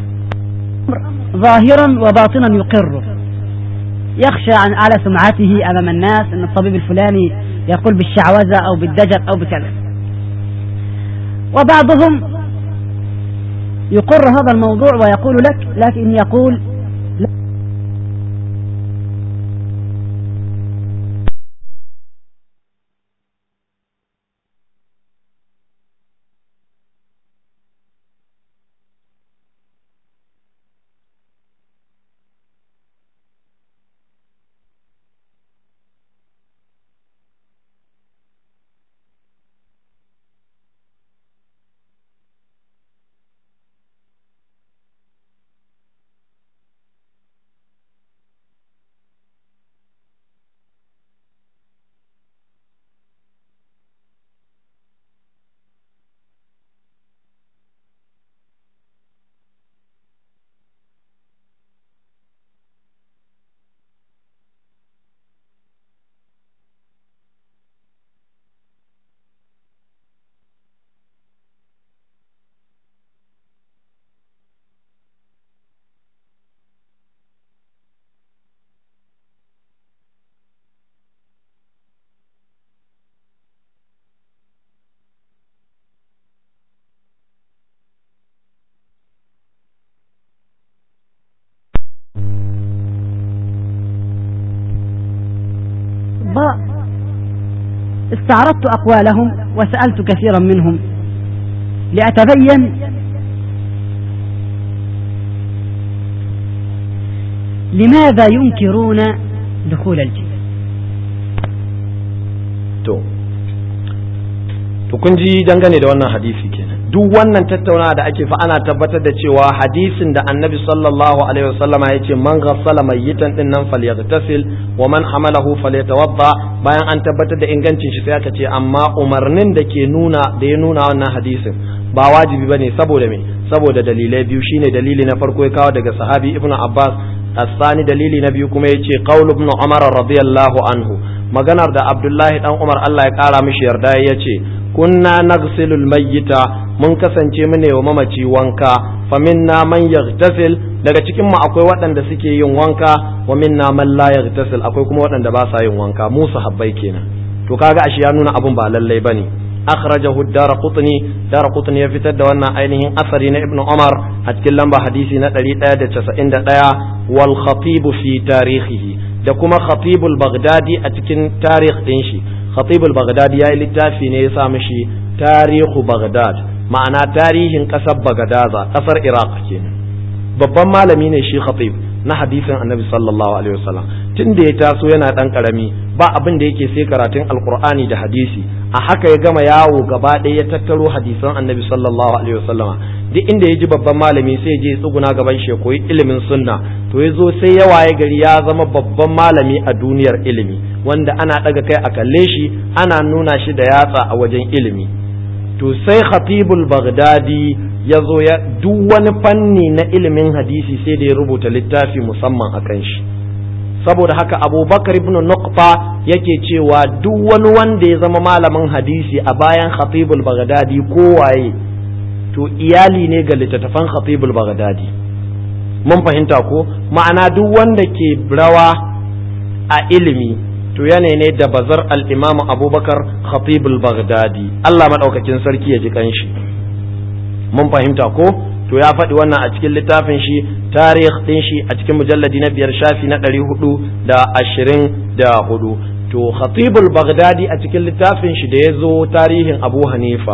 ظاهرا وباطنا يقر، يخشى عن على سمعته أمام الناس أن الطبيب الفلاني يقول بالشعوذة أو بالدجل أو بكذا. وبعضهم يقر هذا الموضوع ويقول لك، لكن يقول استعرضت أقوالهم وسألت كثيرا منهم لأتبين لماذا ينكرون دخول الجن. to kun ji dangane da wannan hadisi kenan, duk wannan tattaunawa da ake fa ana tabbatar da cewa hadisin da annabi sallallahu alaihi wasallama ya ce man ghassala mayyitan din nan falyaghtasil wa man hamalahu falyatawadda, bayan an tabbatar da ingancin shi sai aka ce amma umarnin da ke nuna da ya nuna wannan hadisin ba wajibi bane. Saboda me? Saboda dalilai biyu. Shine dalili na farko ya kawo daga sahabi ibnu abbas, asani dalili na biyu kuma yace qaul ibn umar radiyallahu anhu, maganar da abdullahi dan umar Allah ya kara mishi yarda yace kunna nagsilul mayyita, mun kasance mu ne wa mamaci wanka, fa minna man yaghtasil, daga cikin mu akwai waɗanda suke yin wanka, wa minna man la yaghtasil, akwai kuma waɗanda ba sa yin wanka, mu sahabbai kenan. To kaga ashe ya nuna abun ba lallai bane. akhrajahu ad-Daraqutni ya fitar da wannan ainihin asari na Ibn Umar a cikin lamba hadisi na 191, wal Khatib fi tarihihi, da kuma Khatib al-Baghdadi a cikin tarikh din shi. Khatib al-Baghdadi yayi littafi ne ya sa mishi Tarihu Baghdad, ma'ana tarihin kasar Baghdad, kasar Iraq kenan. Babban malami ne shi Khatib na hadisin Annabi sallallahu alaihi wasallam. Tun da ya taso yana dan karami ba abin da yake sai karatun Alqur'ani da hadisi, a haka ya gama yawo gaba ɗaya ya tattaro hadisan Annabi sallallahu alaihi wasallam. Duk inda ya ji babban malami sai je tsuguna gaban shi koyi ilimin sunna, to ya zo sai ya waye gari ya zama babban malami a duniyar ilimi, wanda ana daga kai a kalle shi, ana nuna shi da yatsa a wajen ilimi. To sai Khatibul Baghdadi ya zo ya duk wani fanni na ilimin hadisi sai da ya rubuta littafi musamman akan shi. saboda haka Abubakar ibn Nuqba yake cewa duk wani wanda ya zama malamin hadisi a bayan Khatibul Baghdadi kowaye to iyali ne ga littattafan Khatibul Baghdadi. Mun fahimta ko? Ma'ana duk wanda ke rawa a ilimi to yana ne da bazar al-Imam Abubakar Khatibul Baghdadi. Allah madaukakin sarki ya ji kanshi. Mun fahimta ko? To ya faɗi wannan a cikin littafin shi tarih ɗin shi a cikin mujalladi na 5 shafi na 424. To Khatibul Baghdadi a cikin littafin shi da ya zo tarihin Abu Hanifa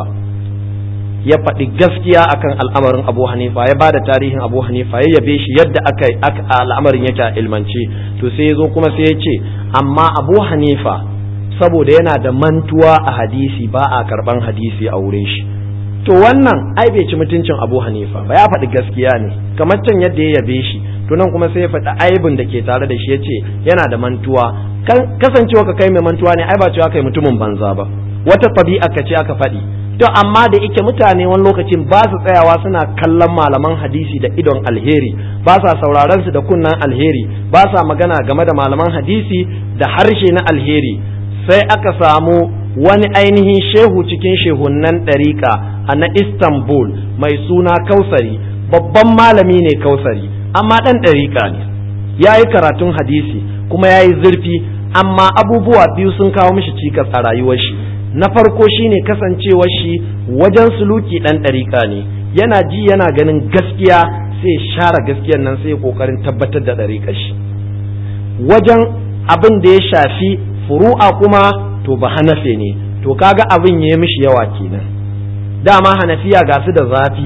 ya faɗi gaskiya akan al'amarin Abu Hanifa, ya bada tarihin Abu Hanifa, ya yabe shi yadda aka al'amarin yake a ilmance. To sai ya zo kuma sai ya ce amma Abu Hanifa saboda yana da mantuwa a hadisi ba a karban hadisi a wurin shi. To wannan ai bai ci mutuncin Abu Hanifa ba, ya faɗi gaskiya ne kamar can yadda ya yabe shi. To nan kuma sai ya faɗi aibin da ke tare da shi, ya ce yana da mantuwa. Kasancewa ka kai mai mantuwa ne ai ba cewa kai mutumin banza ba, wata tabi'a ka ce aka faɗi. To amma da yake mutane wani lokacin ba su tsayawa suna kallon malaman hadisi da idon alheri, ba sa sauraron su da kunnan alheri, ba sa magana game da malaman hadisi da harshe na alheri, sai aka samu wani ainihin shehu cikin shehunnan ɗariƙa a na Istanbul mai suna Kausari. Babban malami ne Kausari, amma ɗan ɗariƙa ne, ya yi karatun hadisi kuma ya yi zurfi, amma abubuwa biyu sun kawo mishi cikas a rayuwar shi. Na farko shine kasancewar shi wajen suluki ɗan ɗariƙa ne, yana ji yana ganin gaskiya sai share gaskiyar nan sai ƙoƙarin tabbatar da ɗariƙar shi. Wajen abin da ya shafi furu'a kuma to ba hanafe ne, to kaga abin ya mishi yawa kenan. Dama hanafiya ga su da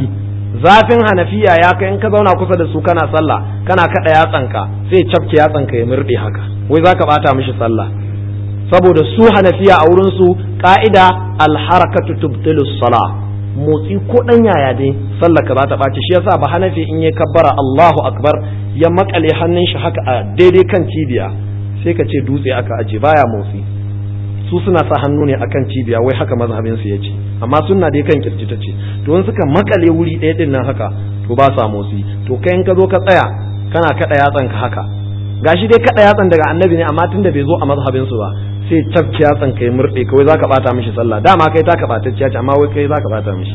zafin hanafiya ya kai in ka zauna kusa da su kana sallah kana kada yatsanka sai cafke yatsanka ya murde haka, wai zaka bata mishi sallah. Saboda su hanafiya a wurin su ka'ida alharakatu tubtilu salah, motsi ko dan yaya dai sallar ka za ta ɓaci. Shi yasa ba hanafi in ya kabbara Allahu akbar ya makale hannun shi haka a daidai kan cibiya sai ka ce dutse aka aje baya motsi. Su suna sa hannu ne akan cibiya, wai haka mazhabin su yace, amma sunna dai kan kirji ta ce. To in suka makale wuri ɗaya din nan haka to ba sa motsi. To kai in ka zo ka tsaya kana kada yatsan ka haka, gashi dai kada yatsan daga annabi ne, amma tunda bai zo a mazhabin su ba sai tafki yatsan kai murde kawai zaka bata mishi sallah. Dama kai ta kabatacciya ce amma wai kai zaka bata mishi.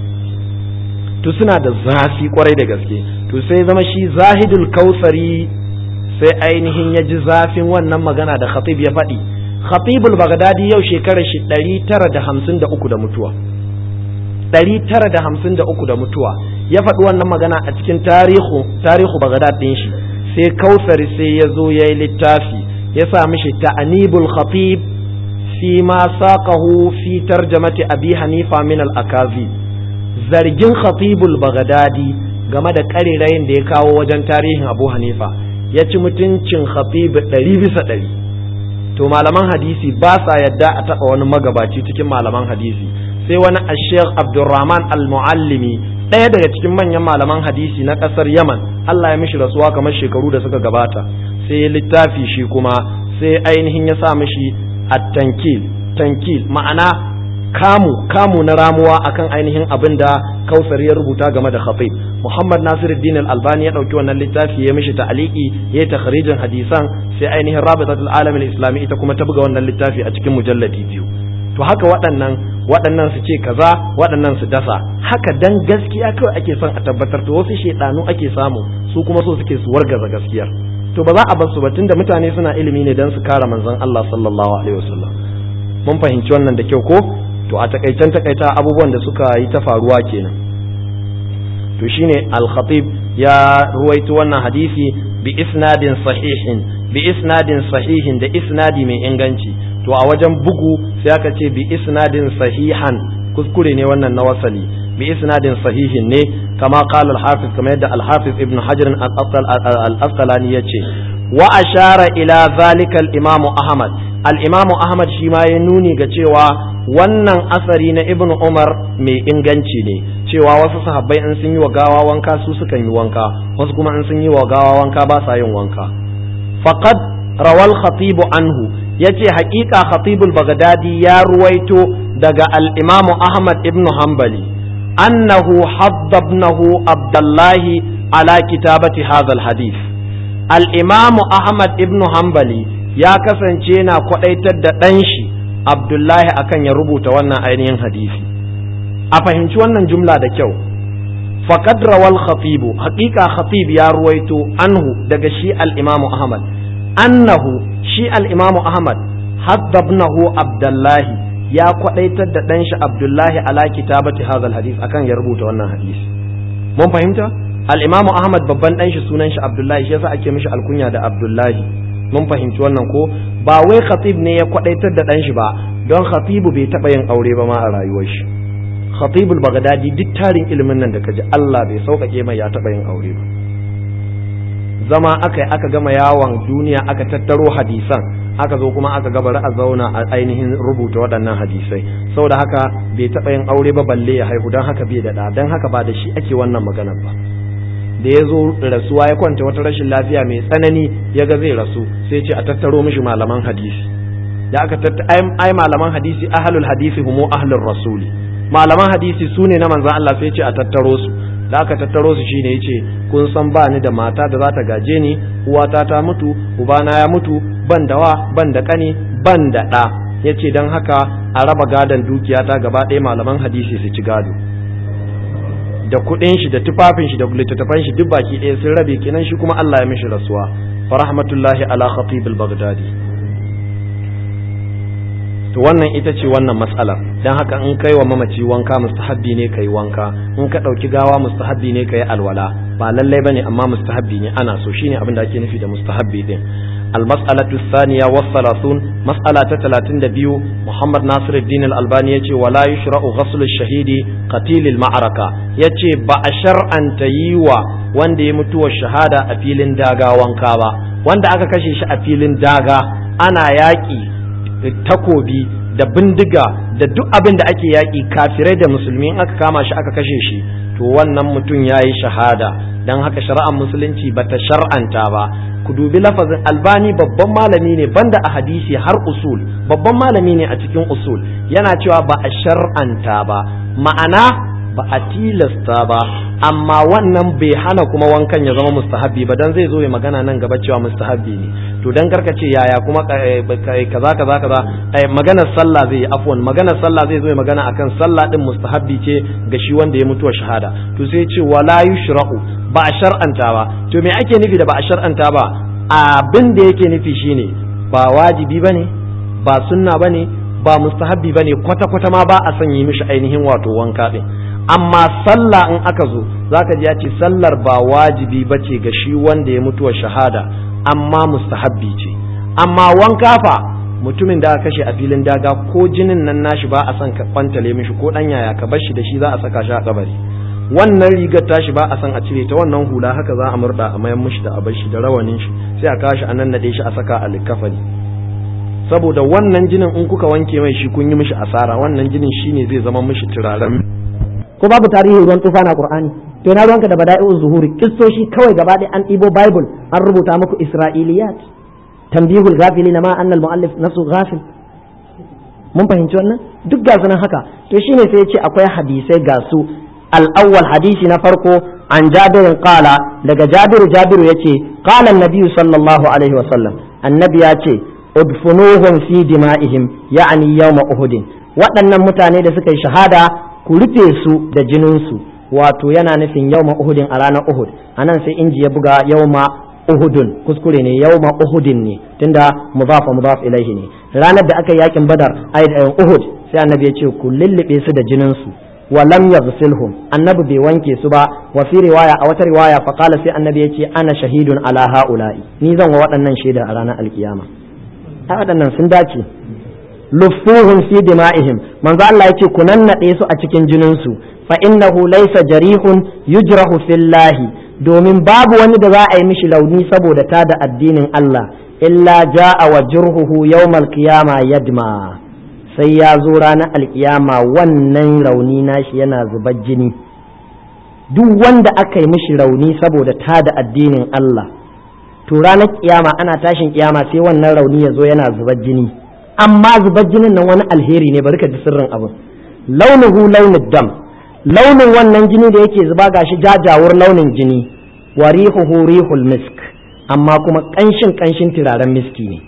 To suna da zafi kwarai da gaske. To sai zama shi Zahidul Kausari sai ainihin ya ji zafin wannan magana da Khatib ya faɗi. Khatibul Baghdadi yau shekarar shi 953 da mutuwa, 953 da mutuwa. Ya faɗi wannan magana a cikin tarihu Baghdad ɗin shi. Sai Kausari sai ya zo ya yi littafi ya sa mishi ta'anibul Khatib fi ma saqahu fi tarjamati Abi Hanifa min al-Akazi, zargin Khatibul Baghdadi game da karirayin da ya kawo wajen tarihin Abu Hanifa. Ya ci mutuncin Khatib 100%. To malaman hadisi ba sa yadda a taɓa wani magabaci cikin malaman hadisi. Sai wani Sheikh Abdurrahman Al-Muallimi, ɗaya daga cikin manyan malaman hadisi na ƙasar Yaman, Allah ya mishi rasuwa kamar shekaru da suka gabata, sai littafi shi kuma sai ainihin ya sa mishi at-tankil, ma'ana kamu na ramuwa akan ainihin abin da Kausari ya rubuta game da Khatib. Muhammad Nasiruddin Al-Albani ya dauki wannan littafi ya mishi ta'aliki, ya takhrijin hadisan, sai ainihin Rabitatul Alam Al-Islami ita kuma ta buga wannan littafi a cikin mujalladi 2. To haka waɗannan su ce kaza, waɗannan su dasa, haka dan gaskiya kawai ake son a tabbatar. To wasu shedanu ake samu su kuma so suke su wargaza gaskiyar. To ba za a bar su ba, tunda mutane suna ilimi ne dan su kare manzon Allah sallallahu alaihi wasallam. Mun fahimci wannan da kyau ko? To a takaita abubuwan da suka yi ta faruwa kenan. To shine Al-Khatib ya ruwaito wannan hadisi bi isnadin sahihin da isnadi mai inganci. To a wajen bugu sai aka ce bi isnadin sahihan, kuskure ne wannan na wasali, bi isnadin sahihin ne kama qala al-Hafiz, kama yadda al-Hafiz Ibn Hajar al-Asqalani yace. Wa ashara ila zalika al-Imam Ahmad, al-Imam Ahmad shi ma ya nuni ga cewa wannan asari na Ibn Umar mai inganci ne, cewa wasu sahabbai in sun yi wa gawa wanka su sukan yi wanka, wasu kuma in sun yi wa gawa wanka ba sa yin wanka. Faqad rawal Khatib anhu, yace haƙiƙa Khatibul Baghdadi ya ruwaito daga al-Imam Ahmad ibn Hanbali annahu haddabnahu Abdullahi ala kitabati hadha al-hadith. al-imamu Ahmad ibn Hanbali ya kasance yana kwadaitar da ɗan shi Abdullahi akan ya rubuta wannan ainihin hadisi. A fahimci wannan jumla da kyau. Faqad rawal khatibu, haqiqa khatib ya ruwaito anhu daga shi al-imamu Ahmad annahu shi al-imamu Ahmad haddabnahu Abdullahi ya kwadaitar da ɗan shi Abdullahi ala kitabati hadha al-hadith akan ya rubuta wannan hadisi. Mun fahimta? al-imamu Ahmad babban ɗan shi sunan shi Abdullahi, shi yasa ake mishi alkunya da Abdullahi. Mun fahimci wannan ko? Ba wai khatib ne ya kwadaitar da ɗan shi ba, don khatibu bai taɓa yin aure ba ma a rayuwar shi. Khatibul Baghdadi duk tarin ilimin nan da kaji Allah bai sauƙaƙe mai ya taɓa yin aure ba. Zama aka gama yawon duniya aka tattaro hadisan, aka zo kuma aka gabara a zauna a ainihin rubuta waɗannan hadisai. Saboda haka bai taɓa yin aure ba balle ya haihu, don haka bai da ɗa, don haka ba da shi ake wannan maganar ba. Da ya zo rasuwa ya kwanta wata rashin lafiya mai tsanani, ya ga zai rasu, sai ce a tattaro mishi malaman hadisi. Da aka ai malaman hadisi ahlul hadisi humu ahlur rasuli, malaman hadisi su ne na manzon Allah, sai ce a tattaro su. Da aka tattaro su shine yace kun san ba ni da mata da za ta gaje ni, uwata ta mutu, ubana ya mutu, ban da wa, ban da kani, ban da ɗa. Yace dan haka a raba gadon dukiyata gaba ɗaya malaman hadisi su ci gado, da kuɗin shi da tufafin shi da littattafan shi duk baki ɗaya sun rabe kenan. Shi kuma Allah ya mishi rasuwa, fa rahmatullahi ala khatib al-Baghdadi. To wannan ita ce wannan matsalar. Dan haka in kai wa mamaci wanka mustahabbi ne kai wanka, in ka ɗauki gawa mustahabbi ne kai alwala, ba lallai bane amma mustahabbi ne, ana so. Shine abin da ake nufi da mustahabbi din. المسألة الثانية والثلاثون مسألة 32 محمد ناصر الدين الألباني يتي ولا يشرع غسل الشهيد قتيل المعركة يتي بأشر أن تيوى وان دي متوى الشهادة أفيل داغا وانكابا وان دا أكا كشيش أفيل داغا أنا ياكي تكوبي da bindiga da duk abin da ake yaƙi, kafirai da musulmi in aka kama shi aka kashe shi, to wannan mutum ya yi shahada. don haka shari'ar musulunci bata shar'anta ba. Ku dubi lafazin Albani, babban malami ne banda a hadisi har usul, babban malami ne a cikin usul, yana cewa ba a shar'anta ba, ma'ana ba a tilasta ba, amma wannan bai hana kuma wankan ya zama mustahabbi ba, dan zai zo ya magana nan gaba cewa mustahabbi ne. To dan karka ce yaya kuma kaza maganar sallah zai yi, afwan, maganar sallah zai zo ya magana akan sallah din mustahabbi ce ga shi wanda ya mutuwa shahada. To sai ce wala yushra'u, ba a shar'anta ba. To me ake nufi da ba a shar'anta ba? Abin da yake nufi shine ba wajibi bane, ba sunna bane, ba mustahabbi bane, kwata ma ba a son yi mishi ainihin wato wanka din. Amma sallah in aka zo zaka ji ya ce sallar ba wajibi bace ga shi wanda ya mutuwa shahada, amma mustahabbi ce. Amma wanka fa, mutumin da aka kashe a filin daga ko jinin nan nashi ba a son ka kwantale mishi, ko dan yaya ka bar shi da shi za a saka shi a kabari. Wannan rigar tashi ba a san a cire ta, wannan hula haka za a murda a mayan mishi da a bar shi da rawanin shi, sai a kashi a nan nade shi a saka a likafani. Saboda wannan jinin in kuka wanke mai shi kun yi mishi asara, wannan jinin shine zai zama mishi turaren. Ko babu tarihi ruwan tufa na Qur'ani? To na ruwanka da bada'i'uz zuhuri, kissoshi kawai gaba ɗaya an ɗibo Bible an rubuta muku Isra'iliyat. Tanbihul ghafilina ma anna al-mu'allif nasu ghafil. Mun fahimci wannan? Duk ga sunan haka. To shine sai ya ce akwai hadisai ga su. الأول حديث نفرقه عن جابر قال لقى جابر يتي قال النبي صلى الله عليه وسلم النبي يتي ادفنوهم في دمائهم يعني يوم أهد وأن متاني da suka yi shahada ku rufe su da jininsu, wato yana nufin yawma uhudin a ranar Uhud. Anan sai inji ya buga yawma uhudun, kuskure ne, yawma uhudin ne tunda mudaf ilaihi ne. Ranar da aka yi yakin Badar Uhud, sai annabi ya ce ku lullube su da jininsu. ولم يغسلهم النبي bai wanke su ba. wa fi riwaya a wata riwaya fa qala sai annabi yace ana shahidun ala haula'i, ni zan wa waɗannan shaida a ranar alkiyama. ai waɗannan sun dace. lufuhum fi dima'ihim, manzo Allah yace ku nannade su a cikin jinin su, fa innahu laysa jarihun yujrahu fillahi, domin babu wani da za a yi mishi launi saboda ta da addinin Allah, illa jaa wa jurhuhu yawmal qiyama yadma, sai ya zo ranar alkiyama wannan rauni nashi yana zubar jini. Duk wanda aka yi mishi rauni saboda ta da addinin Allah, to ranar kiyama ana tashin kiyama sai wannan rauni ya zo yana zubar jini. Amma zubar jinin nan wani alheri ne, bari ka ji sirrin abin. Launuhu launud dam, launin wannan jini da yake zuba gashi jajawur launin jini. Wa rihuhu rihul misk, amma kuma ƙanshin turaren miski ne.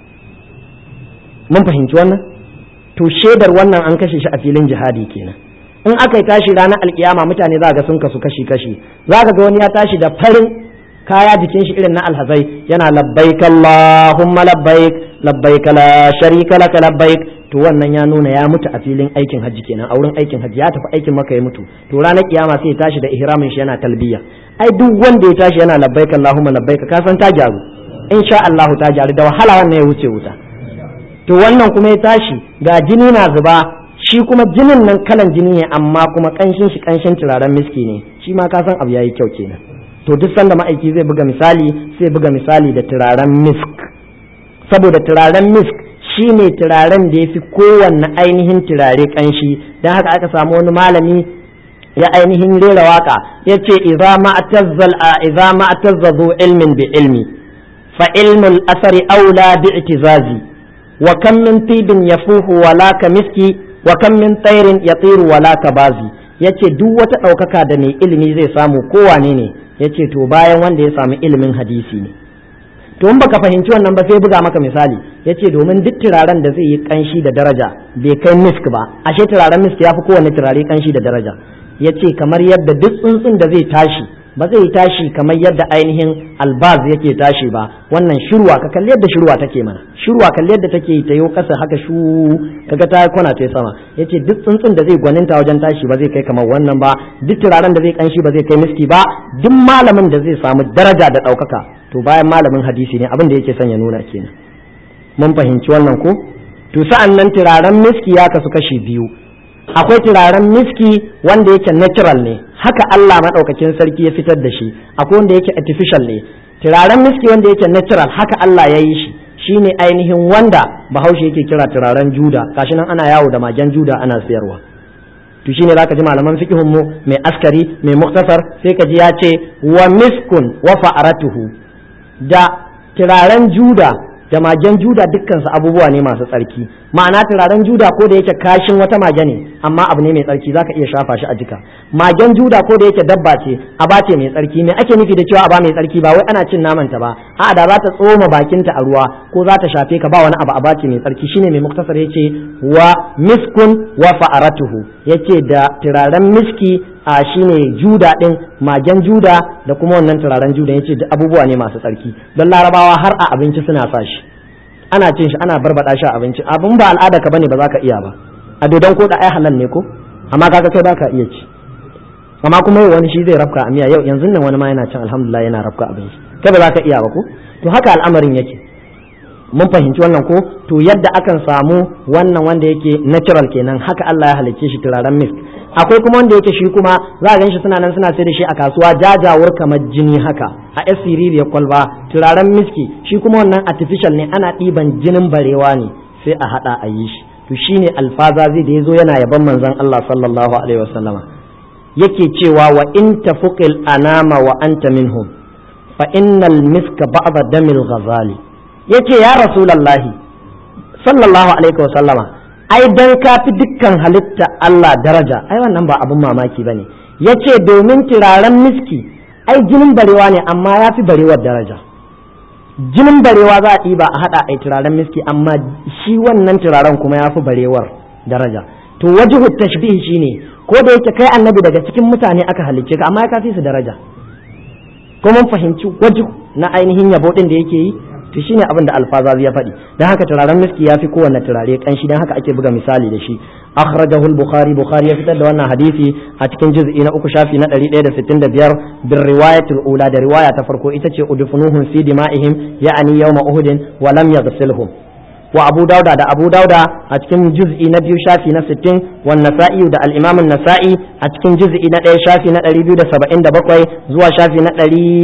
Mun fahimci wannan? To shaidar wannan an kashe shi a filin jihadi kenan. In aka yi tashi ranar alkiyama mutane za ga sun kasu kashi za ka ga wani ya tashi da farin kaya jikin shi irin na alhazai yana labbaik Allahumma labbaik labbaik la sharika laka labbaik, to wannan ya nuna ya mutu a filin aikin hajji kenan, a wurin aikin hajji ya tafi aikin maka ya mutu. To ranar kiyama sai ya tashi da ihramin shi yana talbiya. Ai duk wanda ya tashi yana labbaik Allahumma labbaik ka san ta gyaru, insha Allah ta gyaru, da wahala wannan ya wuce wuta. To wannan kuma ya tashi ga jini na zuba, shi kuma jinin nan kalan jini ne amma kuma kanshin turaren miski ne, shi ma ka san abu yayi kyau kenan. To duk sanda ma'aiki zai buga misali da turaren misk, saboda turaren misk shine turaren da yafi kowanne ainihin turare kanshi. Dan haka aka samu wani malami ya ainihin rera waka yace idza ma atazzu ilmin bi ilmi fa ilmul asari aula bi i'tizazi wa kam min tibin yafuhu wala ka miski wa kam min tayrin yatiru wala ka bazi. Yace duk wata ɗaukaka da mai ilimi zai samu kowane ne, yace to bayan wanda ya samu ilimin hadisi ne. To in baka fahimci wannan ba sai buga maka misali, yace domin duk turaren da zai yi kanshi da daraja bai kai misk ba, ashe turaren misk ya fi kowane turare kanshi da daraja. Yace kamar yadda duk tsuntsun da zai tashi ba zai tashi kamar yadda ainihin albaz yake tashi ba, wannan shirwa ka kalli yadda shirwa take mana, shirwa kalli yadda take ta yo kasa haka shu kaga ta kwana ta sama. Yace duk tsuntsun da zai gwaninta wajen tashi ba zai kai kamar wannan ba, duk turaren da zai kanshi ba zai kai miski ba, duk malamin da zai samu daraja da ɗaukaka to bayan malamin hadisi ne, abin da yake son ya nuna kenan. Mun fahimci wannan ko? To sa'an nan turaren miski ya kasu kashi biyu. Akwai turaren miski wanda yake natural ne, haka Allah maɗaukakin sarki ya fitar da shi. Akwai wanda yake artificial ne. Turaren miski wanda yake natural haka Allah ya yi shi, shine ainihin wanda Bahaushe yake kira turaren juda, gashi nan ana yawo da magen juda ana sayarwa. To shine zaka ji malaman fiqhun mu mai askari mai muktasar sai ka ji ya ce wa miskun wa fa'aratuhu, da turaren juda da magen juda dukkansu abubuwa ne masu tsarki. Ma'ana turaren juda ko da yake kashin wata mage ne amma abu ne mai tsarki, zaka iya shafa shi a jika. Magen juda ko da yake dabba ce aba ce mai tsarki. Me ake nufi da cewa aba mai tsarki? Ba wai ana cin naman ta ba, a'a da za ta tsoma bakinta a ruwa ko za ta shafe ka ba wani abu, aba ce mai tsarki. Shine mai muktasar yace wa miskun wa fa'aratuhu, yace da turaren miski a shine juda din, magen juda da kuma wannan turaren juda, yace duk abubuwa ne masu tsarki. Don larabawa har a abinci suna sa shi, ana cin shi ana barbada shi a abinci. Abin ba al'ada ka bane ba za ka iya ba, a dodon ko da ai halal ne ko, amma kaga kai baka iya ci. Amma kuma yau wani shi zai rafka a miya, yau yanzu nan wani ma yana cin alhamdulillah yana rafka abin shi, kai ba za ka iya ba ko. To haka al'amarin yake. Mun fahimci wannan ko? To yadda akan samu wannan wanda yake natural kenan, haka Allah ya halicce shi turaren misk. Akwai kuma wanda yake shi kuma za a ganshi suna nan suna sai da shi a kasuwa jajawur kamar jini haka a ya kwalba, turaren miski. Shi kuma wannan artificial ne, ana ɗiban jinin barewa ne sai a haɗa a yi shi. To shine alfazazi da yazo yana yaban manzon Allah sallallahu alaihi wasallama yake cewa wa in tafuqil anama wa anta minhum fa innal miska ba'da damil ghazali. Yace ya rasulullahi sallallahu alaihi wasallama, ai dan ka fi dukkan halitta Allah daraja, ai wannan ba abin mamaki bane. Yace domin turaren miski ai jinin barewa ne amma ya fi barewar daraja. Jinin barewa za a ɗiba a haɗa ai turaren miski, amma shi wannan turaren kuma ya fi barewar daraja. To wajhu tashbih shine ko da yake kai annabi daga cikin mutane aka halicce ka, amma ya kafi su daraja. Ko mun fahimci wajhu na ainihin yabo din da yake yi? To shine abin da alfazazi ya faɗi. Dan haka turaren miski ya fi kowanne turare kanshi, dan haka ake buga misali da shi. Akhrajahu al-Bukhari, Bukhari ya fitar da wannan hadisi a cikin juz'i na 3 shafi na 165 bir riwayatul ula, da riwaya ta farko ita ce udfunuhum fi dima'ihim ya'ni yawma uhud wa lam yaghsilhum. Wa Abu Dauda da Abu Dauda a cikin juz'i na 2 shafi na 60, wa Nasa'i da al-Imam an-Nasa'i a cikin juz'i na 1 shafi na 277 zuwa shafi na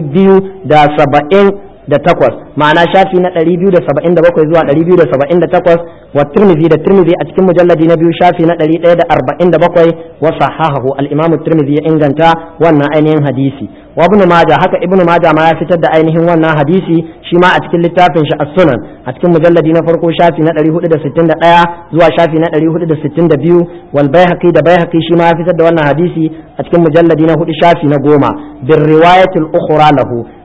278, ma'ana shafi na 277 zuwa 278, wa Tirmidhi da Tirmidhi a cikin mujalladi na 2 shafi na 147 wa sahahahu al-Imam Tirmidhi ya inganta wannan ainihin hadisi. Wa Ibn Majah, haka Ibn Majah ma ya fitar da ainihin wannan hadisi shi ma a cikin littafin shi As-Sunan a cikin mujalladi na farko shafi na 461 zuwa shafi na 462, wal Baihaqi da Baihaqi shi ma ya fitar da wannan hadisi a cikin mujalladi na 4 shafi na 10 bir riwayatil ukhra lahu,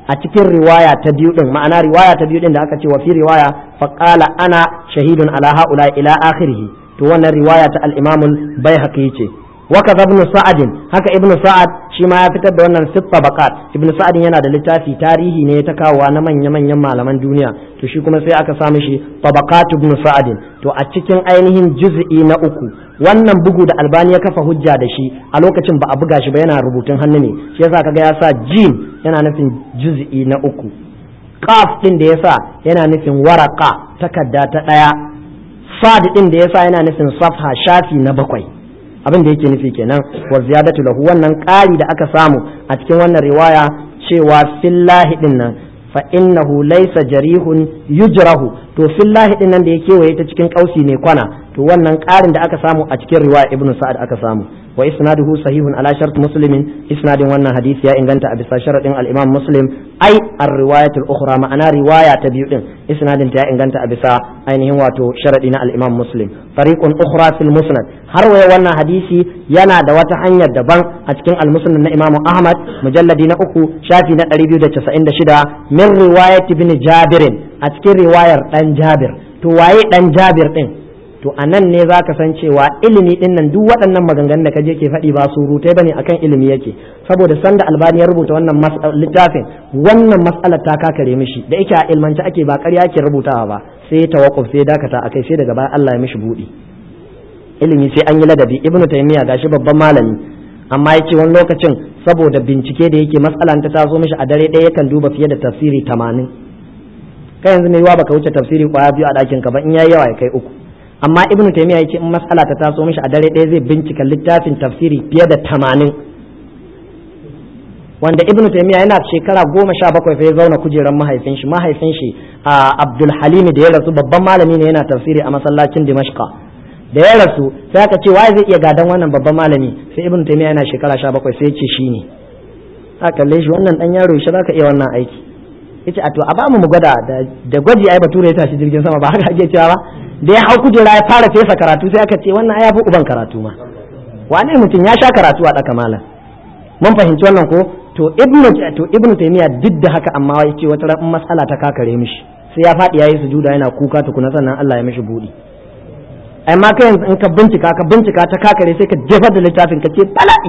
a cikin riwaya ta biyu din, ma'ana riwaya ta biyu din da aka ce wa fi riwaya fa qala ana shahidun ala haula ila akhirih, to wannan riwaya ta al-Imam al-Baihaqi ce. wa kaza ibn Sa'ad, haka ibn Sa'ad shi ma ya fitar da wannan sitta baqat. Ibn Sa'ad yana da littafi tarihi ne ta kawowa na manyan malaman duniya, to shi kuma sai aka samu shi tabaqat ibn Sa'ad. To a cikin ainihin juz'i na 3 wannan bugu da Albani ya kafa hujja da shi a lokacin ba a buga shi ba, yana rubutun hannu ne, shi yasa kaga ya sa jim yana nufin juz'i na 3, qaf din da yasa yana nufin waraqa takarda ta 1, sad din da yasa yana nufin safha shafi na 7. abin da yake nufi kenan. wa ziyadatu lahu, wannan ƙari da aka samu a cikin wannan riwaya cewa fillahi din nan fa innahu laysa jarihun yujrahu, to fillahi din nan da ya kewaye ta cikin kausi ne kwana, to wannan ƙarin da aka samu a cikin riwaya ibnu Sa'ad aka samu. wa isnaduhu sahihun ala shart muslimin, isnadin wannan hadisi ya inganta a bisa sharadin al-Imam Muslim, ai ar-riwayatul ukhra, ma'ana riwaya ta biyu din isnadin ta ya inganta a bisa ainihin wato sharadi na al-Imam Muslim. tariqun ukhra fil musnad, har waya wannan hadisi yana da wata hanyar daban a cikin al-Musnad na Imam Ahmad mujalladi na 3 shafi na 296 min riwayat ibn Jabir, a cikin riwayar dan Jabir. to waye dan Jabir din? to anan ne zaka san cewa ilimi din nan duk waɗannan maganganun da kaje ke faɗi ba surutai bane, akan ilimi yake, saboda sanda Albani ya rubuta wannan littafin wannan mas'alar ta kakare mishi, da yake a ilmance ake ba ƙarya ake rubutawa ba, sai ya tawakkuf sai dakata akai, sai daga baya Allah ya mishi buɗi. ilimi sai an yi ladabi. Ibn Taymiyyah gashi babban malami, amma yace wani lokacin saboda bincike da yake mas'alan ta taso mishi a dare ɗaya yakan duba fiye da tafsiri 80. kai yanzu ne yawa baka wuce tafsiri kwaya biyu a ɗakin ka ba, in yayi yawa ya kai 3. amma Ibn Taymiyyah yace in mas'ala ta taso mishi a dare ɗaya zai bincika littafin tafsiri fiye da 80, wanda Ibn Taymiyyah yana shekara 17 fa ya zauna kujeran mahaifin shi Abdul Halim da ya rasu, babban malami ne yana tafsiri a masallacin Dimashqa. da ya rasu sai aka ce waye zai iya gadan wannan babban malami, sai Ibn Taymiyyah yana shekara 17 sai ya ce shine. aka kalle shi, wannan dan yaro shi zaka iya wannan aiki? yace a to a ba mu gwada da gwaji ai bature ya tashi jirgin sama, ba haka ake cewa ba. da ya hau kujera ya fara fesa karatu sai aka ce wannan ai yafi uban karatu ma, wane mutum ya sha karatu a daka malam. mun fahimci wannan ko? to ibnu Taymiyyah duk da haka amma yace wata ran mas'ala ta kakare mishi sai ya faɗi yayi sujuda yana kuka tukuna sannan Allah ya mishi buɗi. amma kai yanzu in ka bincika ta kakare sai ka jefar da littafin ka ce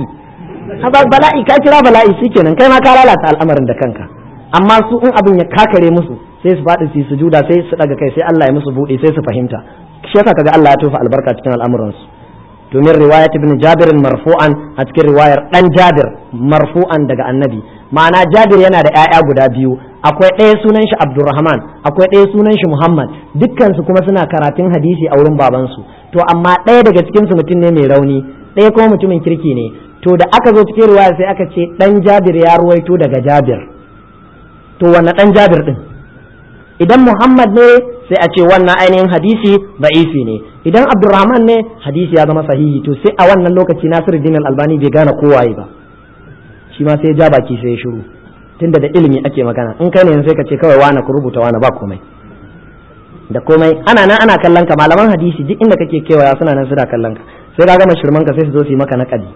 bala'i ka kira bala'i shikenan kai ma ka lalata al'amarin da kanka. amma su in abin ya kakare musu sai su faɗi su sujuda sai su daga kai sai Allah ya musu buɗe sai su fahimta. shi yasa kaga Allah ya tofa albarka cikin al'amuransu. to min riwayat ibn Jabir marfu'an, a cikin riwayar dan Jabir marfu'an daga annabi, ma'ana Jabir yana da ƴaƴa guda biyu, akwai ɗaya sunan shi Abdurrahman, akwai ɗaya sunan shi Muhammad, dukkan su kuma suna karatun hadisi a wurin babansu. to amma ɗaya daga cikin su mutum ne mai rauni, ɗaya kuma mutumin kirki ne. to da aka zo cikin riwaya sai aka ce dan Jabir ya ruwaito daga Jabir. to wannan dan Jabir din, idan Muhammad ne sai a ce wannan ainihin hadisi da'ifi ne, idan Abdurrahman ne hadisi ya zama sahihi. to sai a wannan lokaci Nasiruddin Al-Albani bai gane kowaye ba, shi ma sai ja baki sai ya shiru, tunda da ilimi ake magana. in kai ne sai ka ce kawai wani ku rubuta wani, ba komai da komai. ana nan ana kallon ka, malaman hadisi duk inda kake kewaya suna nan suna kallon ka, sai ka gama shirman ka sai su zo su yi maka naqadi.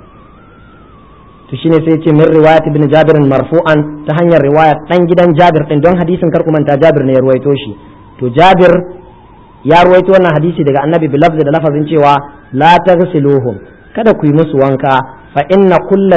to shine sai ce min riwayat ibn Jabir marfu'an, ta hanyar riwaya dan gidan Jabir din, don hadisin kar ku manta Jabir ne ya ruwaito shi. to Jabir ya ruwaito wannan hadisi daga annabi bi lafzi da lafazin cewa la taghsiluhum, kada ku yi musu wanka, fa inna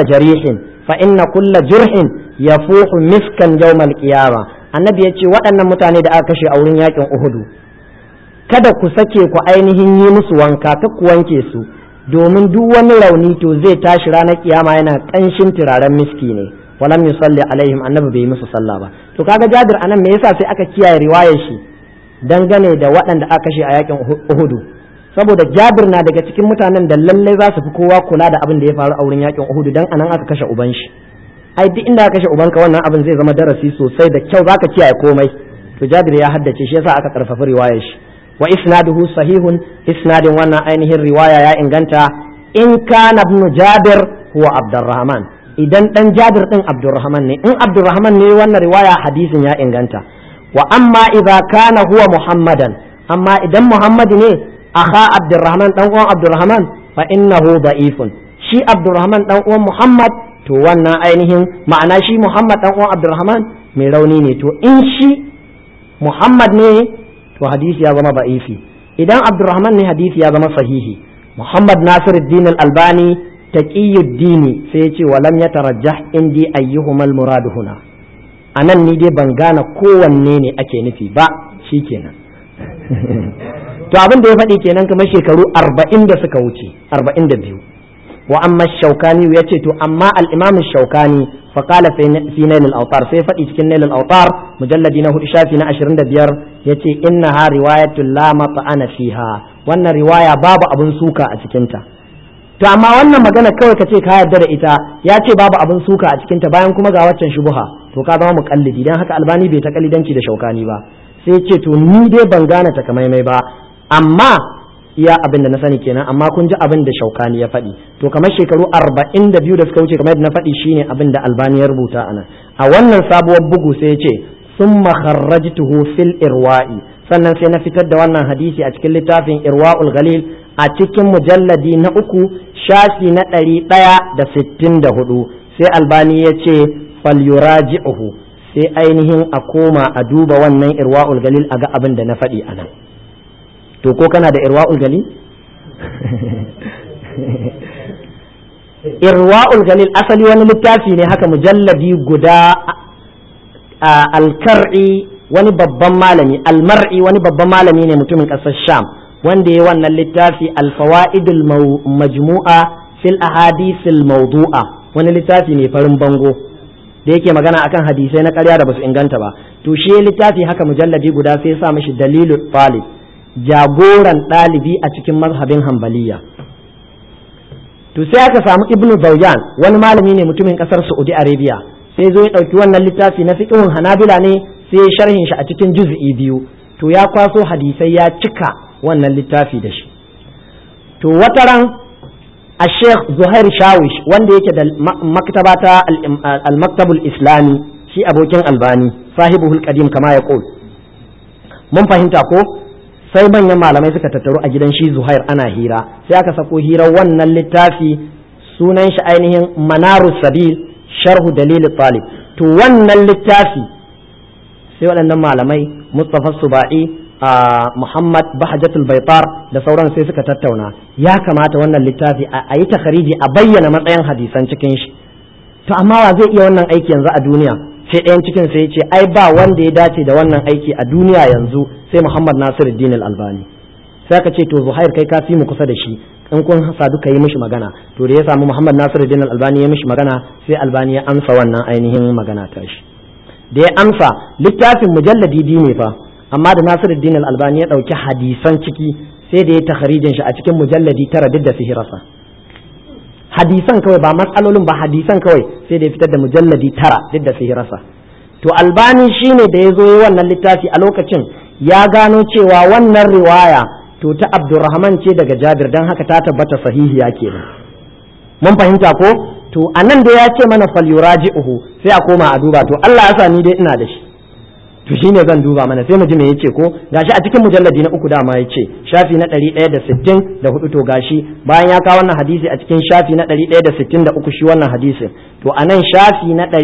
kulla jurhin yafuhu miskan yawmal qiyama. annabi ya ce waɗannan mutane da aka kashe a wurin yakin Uhudu, kada ku sake ku ainihin yi musu wanka, ka ku wanke su, domin duk wani rauni to zai tashi ranar kiyama yana kanshin turaren miski ne. walam yusalli alaihim, annabi bai yi musu sallah ba. to kaga Jabir anan me yasa sai aka kiyaye riwayar shi dangane da waɗanda aka kashe a yakin Uhudu? saboda Jabir na daga cikin mutanen da lallai za su fi kowa kula da abin da ya faru a wurin yakin Uhudu, dan anan aka kashe uban shi. ai duk inda aka kashe ubanka wannan abin zai zama darasi sosai da kyau, zaka kiyaye komai. to Jabir ya haddace shi yasa aka karfafa riwayar shi. wa isnaduhu sahihun, isnadin wannan ainihin riwaya ya inganta. in kana ibn Jabir huwa Abdurrahman, idan dan Jabir din Abdurrahman ne, in Abdurrahman ne wannan riwaya hadisin ya inganta. wa amma idza kana huwa Muhammadan, amma idan Muhammad ne akha Abdurrahman dan uwan Abdurrahman, fa innahu da'ifun, shi Abdurrahman dan uwan Muhammad to wannan ainihin ma'ana shi Muhammad dan uwan Abdurrahman mai rauni ne. To in shi Muhammad ne to hadisi ya zama ba'ifi, idan Abdurrahman ne hadisi ya zama sahihi. Muhammad Nasiruddin Al-Albani Taqiyuddin sai ya ce walam yatarajjah indi ayyuhumal murad huna, anan ni dai ban gane kowanne ne ake nufi ba, shikenan. To abin da ya faɗi kenan kamar shekaru 40 da suka wuce, 42. wa amma Shaukani ya ce to amma al-Imam Shaukani fa qala fi Nail al-Awtar, sai faɗi cikin Nail al-Awtar mujalladi na 4 shafi na 25 yace innaha riwayatul la mat'ana fiha, wannan riwaya babu abun suka a cikin ta. To amma wannan magana kawai kace ka yarda da ita, ya ce babu abun suka a cikin ta bayan kuma ga waccan shubha, to ka zama muqallidi. Dan haka Albani bai ta kalidanci da Shaukani ba, sai ce to ni dai ban gane takamaimai ba, amma iya abin da na sani kenan, amma kun ji abin da Shaukani ya faɗi. To kamar shekaru 42 da suka wuce kamar yadda na faɗi shine abin da Albani ya rubuta anan. A wannan sabuwar bugu sai ya ce summa kharrajtuhu fil irwa'i, sannan sai na fitar da wannan hadisi a cikin littafin Irwa'ul Ghalil a cikin mujalladi na 3 shafi na 164. sai Albani ya ce falyuraji'uhu, sai ainihin a koma a duba wannan Irwa'ul Ghalil a ga abin da na faɗi anan. To ko kana da Irwa'ul Galil? Irwa'ul Galil asali wani littafi ne haka mujalladi guda, al-Kar'i wani babban malami, al-Mar'i wani babban malami ne mutumin ƙasar Sham, wanda ya wannan littafi al-Fawaidul Majmu'a fil Ahadithil Mawdu'a, wani littafi ne farin bango da yake magana akan hadisai na ƙarya da basu inganta ba. To shi littafi haka mujalladi guda sai ya sa mishi Dalilul Talib, jagoran ɗalibi a cikin mazhabin Hanbaliya. To sai aka samu Ibn Zawjan, wani malami ne mutumin ƙasar Saudi Arabia, sai zo ya ɗauki wannan littafi na fiqhun Hanabila ne, sai ya sharhin shi a cikin juz'i 2. To ya kwaso hadisai ya cika wannan littafi da shi. To wataran a Sheikh Zuhair Shawish, wanda yake da maktabata al-Maktabul Islami, shi abokin Albani, sahibuhul qadim kama ya qul. Mun fahimta ko? Sai manyan malamai suka tattaru a gidan shi Zuhair ana hira, sai aka sako hirar wannan littafi sunan shi ainihin Manarus Sabil sharhu Dalil Talib. To wannan littafi sai waɗannan malamai Mustafa Subai, Muhammad Bahjatul Baitar da sauran sai suka tattauna, ya kamata wannan littafi a yi takhariji a bayyana matsayin hadisan cikin shi. To amma wa zai iya wannan aiki yanzu a duniya? Sai ɗayan cikin sai ya ce ai ba wanda ya dace da wannan aiki a duniya yanzu sai Muhammad Nasiruddin Al-Albani. Sai aka ce to Zuhair kai ka fi mu kusa da shi, in kun sadu ka yi mishi magana. To da ya samu Muhammad Nasiruddin Al-Albani ya mishi magana, sai Albani ya amsa wannan ainihin magana ta shi. Da ya amsa, littafin mujalladi 2 ne fa, amma da Nasiruddin Al-Albani ya ɗauki hadisan ciki sai da ya takharijin shi a cikin mujalladi 9 duk da sihirarsa. Hadisan kawai ba matsalolin ba, hadisan kawai sai da ya fitar da mujalladi 9 duk da sihirarsa. To Albani shine da ya zo yi wannan littafi a lokacin ya gano cewa wannan riwaya to ta Abdurrahman ce daga Jabir, dan haka ta tabbata sahihiya kenan. Mun fahimta ko? To anan da ya ce mana falyuraji'uhu, sai a koma a duba. To Allah ya sa ni dai ina da shi, to shine zan duba mana sai mu ji me yace ko. Gashi a cikin mujalladi na 3 dama yace shafi na 164. To gashi bayan ya kawo wannan hadisi a cikin shafi na 163 shi wannan hadisin. To anan shafi na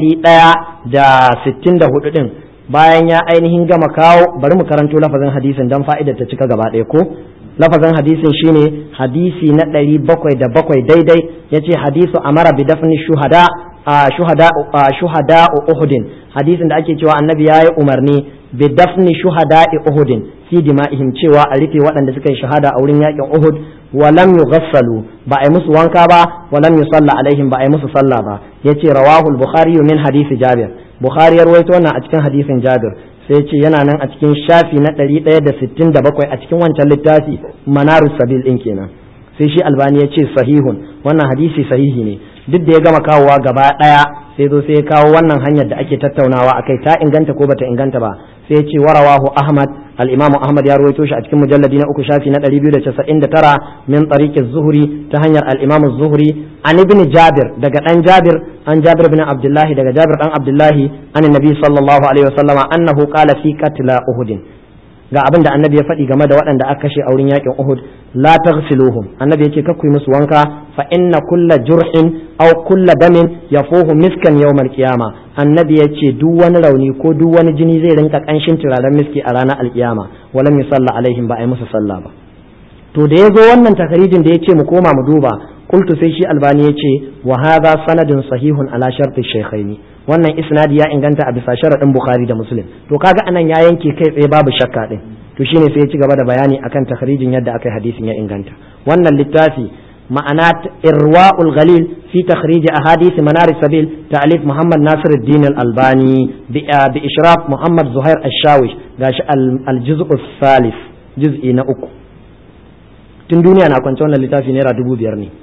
164 din bayan ya ainihin gama kawo, bari mu karanto lafazin hadisin dan fa'idar ta cika gaba ɗaya ko. Lafazin hadisin shine hadisi na 707 daidai, yace hadisu amara bi dafni shuhada shuhada Uhudin, hadisin da ake cewa annabi ya yi umarni bi dafni shuhada'i Uhudin fi dima'ihim, cewa a rufe waɗanda suka yi shahada a wurin yakin Uhud, wa lam yughassalu, ba a yi musu wanka ba, wa lam yusalla alaihim, ba a yi musu sallah ba. Yace rawahu al-Bukhari min hadisi Jabir, Bukhari ya rawaito wannan a cikin hadisin Jabir. Sai yace yana nan a cikin shafi na 167 a cikin wancan littafi Manarus Sabil din kenan. Sai shi Albani ya ce sahihun, wannan hadisi sahihi ne. Duk da ya gama kawowa gaba daya sai zo sai ya kawo wannan hanyar da ake tattaunawa akai, ta inganta ko bata inganta ba. Sai ya ce warawahu Ahmad, al-Imam Ahmad ya rawaito shi a cikin mujalladi na 3 shafi na 299 min tariqi az-Zuhri, ta hanyar al-Imam az-Zuhri an ibn Jabir, daga dan Jabir, an Jabir bin Abdullah, daga Jabir dan Abdullah, an Nabi sallallahu alaihi wasallama annahu qala fi qatla Uhud. ga abin da annabi ya faɗi game da waɗanda aka kashe a wurin yakin Uhud la taghsiluhum annabi yace kakku yi musu wanka fa inna kulla jurhin aw kulla damin yafuhu miskan yawmal qiyama annabi yace duk wani rauni ko duk wani jini zai rinka kanshin turaren miski a ranar alkiyama walam yusalla alaihim ba ai musu sallah ba to da yazo wannan takarijin da yace mu koma mu duba qultu sai shi albani yace wa hadha sanadun sahihun ala sharti shaykhaini wannan isnadi ya inganta a bisa sharadin bukhari da muslim to kaga anan ya yanke kai tsaye babu shakka din to shine sai ya ci gaba da bayani akan takharijin yadda aka yi hadisin ya inganta wannan littafi ma'ana irwa'ul ghalil fi takhrij ahadith manar sabil ta'alif muhammad nasiruddin al-albani bi ishraf muhammad zuhair ash-shawish gashi al-juz'u thalith juz'i na 3 tun duniya na kwance wannan littafi naira 5,000 ne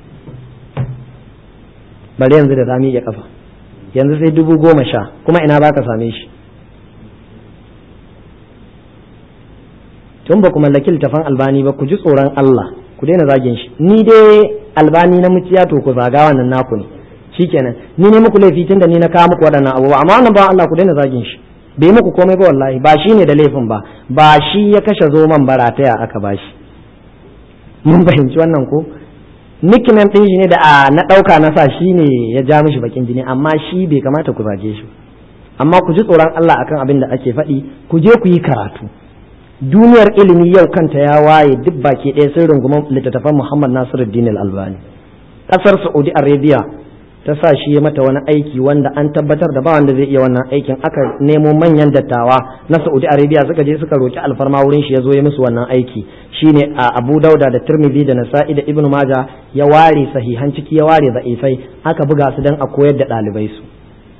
bare yanzu da zami ya kafa yanzu sai 10,000 kuma ina baka same shi tun ba ku mallaki littafan albani ba ku ji tsoron Allah ku daina zagin shi ni dai albani na muciya to ku zaga wannan naku ne shikenan ni ne muku laifi tunda ni na kawo muku waɗannan abubuwa amma wannan ba Allah ku daina zagin shi bai muku komai ba wallahi ba shi ne da laifin ba shi ya kashe zoman barataya aka bashi mun fahimci wannan ko nickname din shi ne da na ɗauka na sa shi ne ya ja mishi bakin jini amma shi bai kamata ku zage shi amma ku ji tsoron Allah akan abin da ake faɗi ku je ku yi karatu duniyar ilimi yau kanta ya waye duk baki ɗaya sun rungumar littattafan Muhammad Nasiruddin Al-Albani ƙasar Saudi Arabia ta sa shi ya mata wani aiki wanda an tabbatar da ba wanda zai iya wannan aikin aka nemo manyan dattawa na Saudi Arabia suka je suka roki alfarma wurin shi ya zo ya musu wannan aiki shine a Abu Dauda da Tirmidhi da Nasa'i da Ibn Majah ya ware sahihan ciki ya ware da'ifai aka buga su dan a koyar da ɗalibai su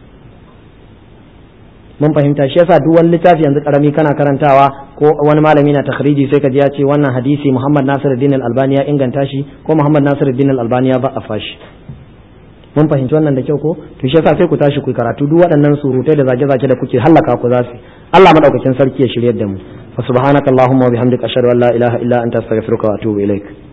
mun fahimta shi yasa duk wani littafi yanzu karami kana karantawa ko wani malami na takhriji sai ka ji ya ce wannan hadisi Muhammad Nasiruddin Al-Albani ya inganta shi ko Muhammad Nasiruddin Al-Albani ya ba'afa shi mun fahimci wannan da kyau ko to shi yasa sai ku tashi ku karatu duk waɗannan surutai da zage-zage da kuke hallaka ku za su Allah madaukakin sarki ya shiryar da mu fa subhanakallahumma wa bihamdika ashhadu an la ilaha illa anta astaghfiruka wa atubu ilaik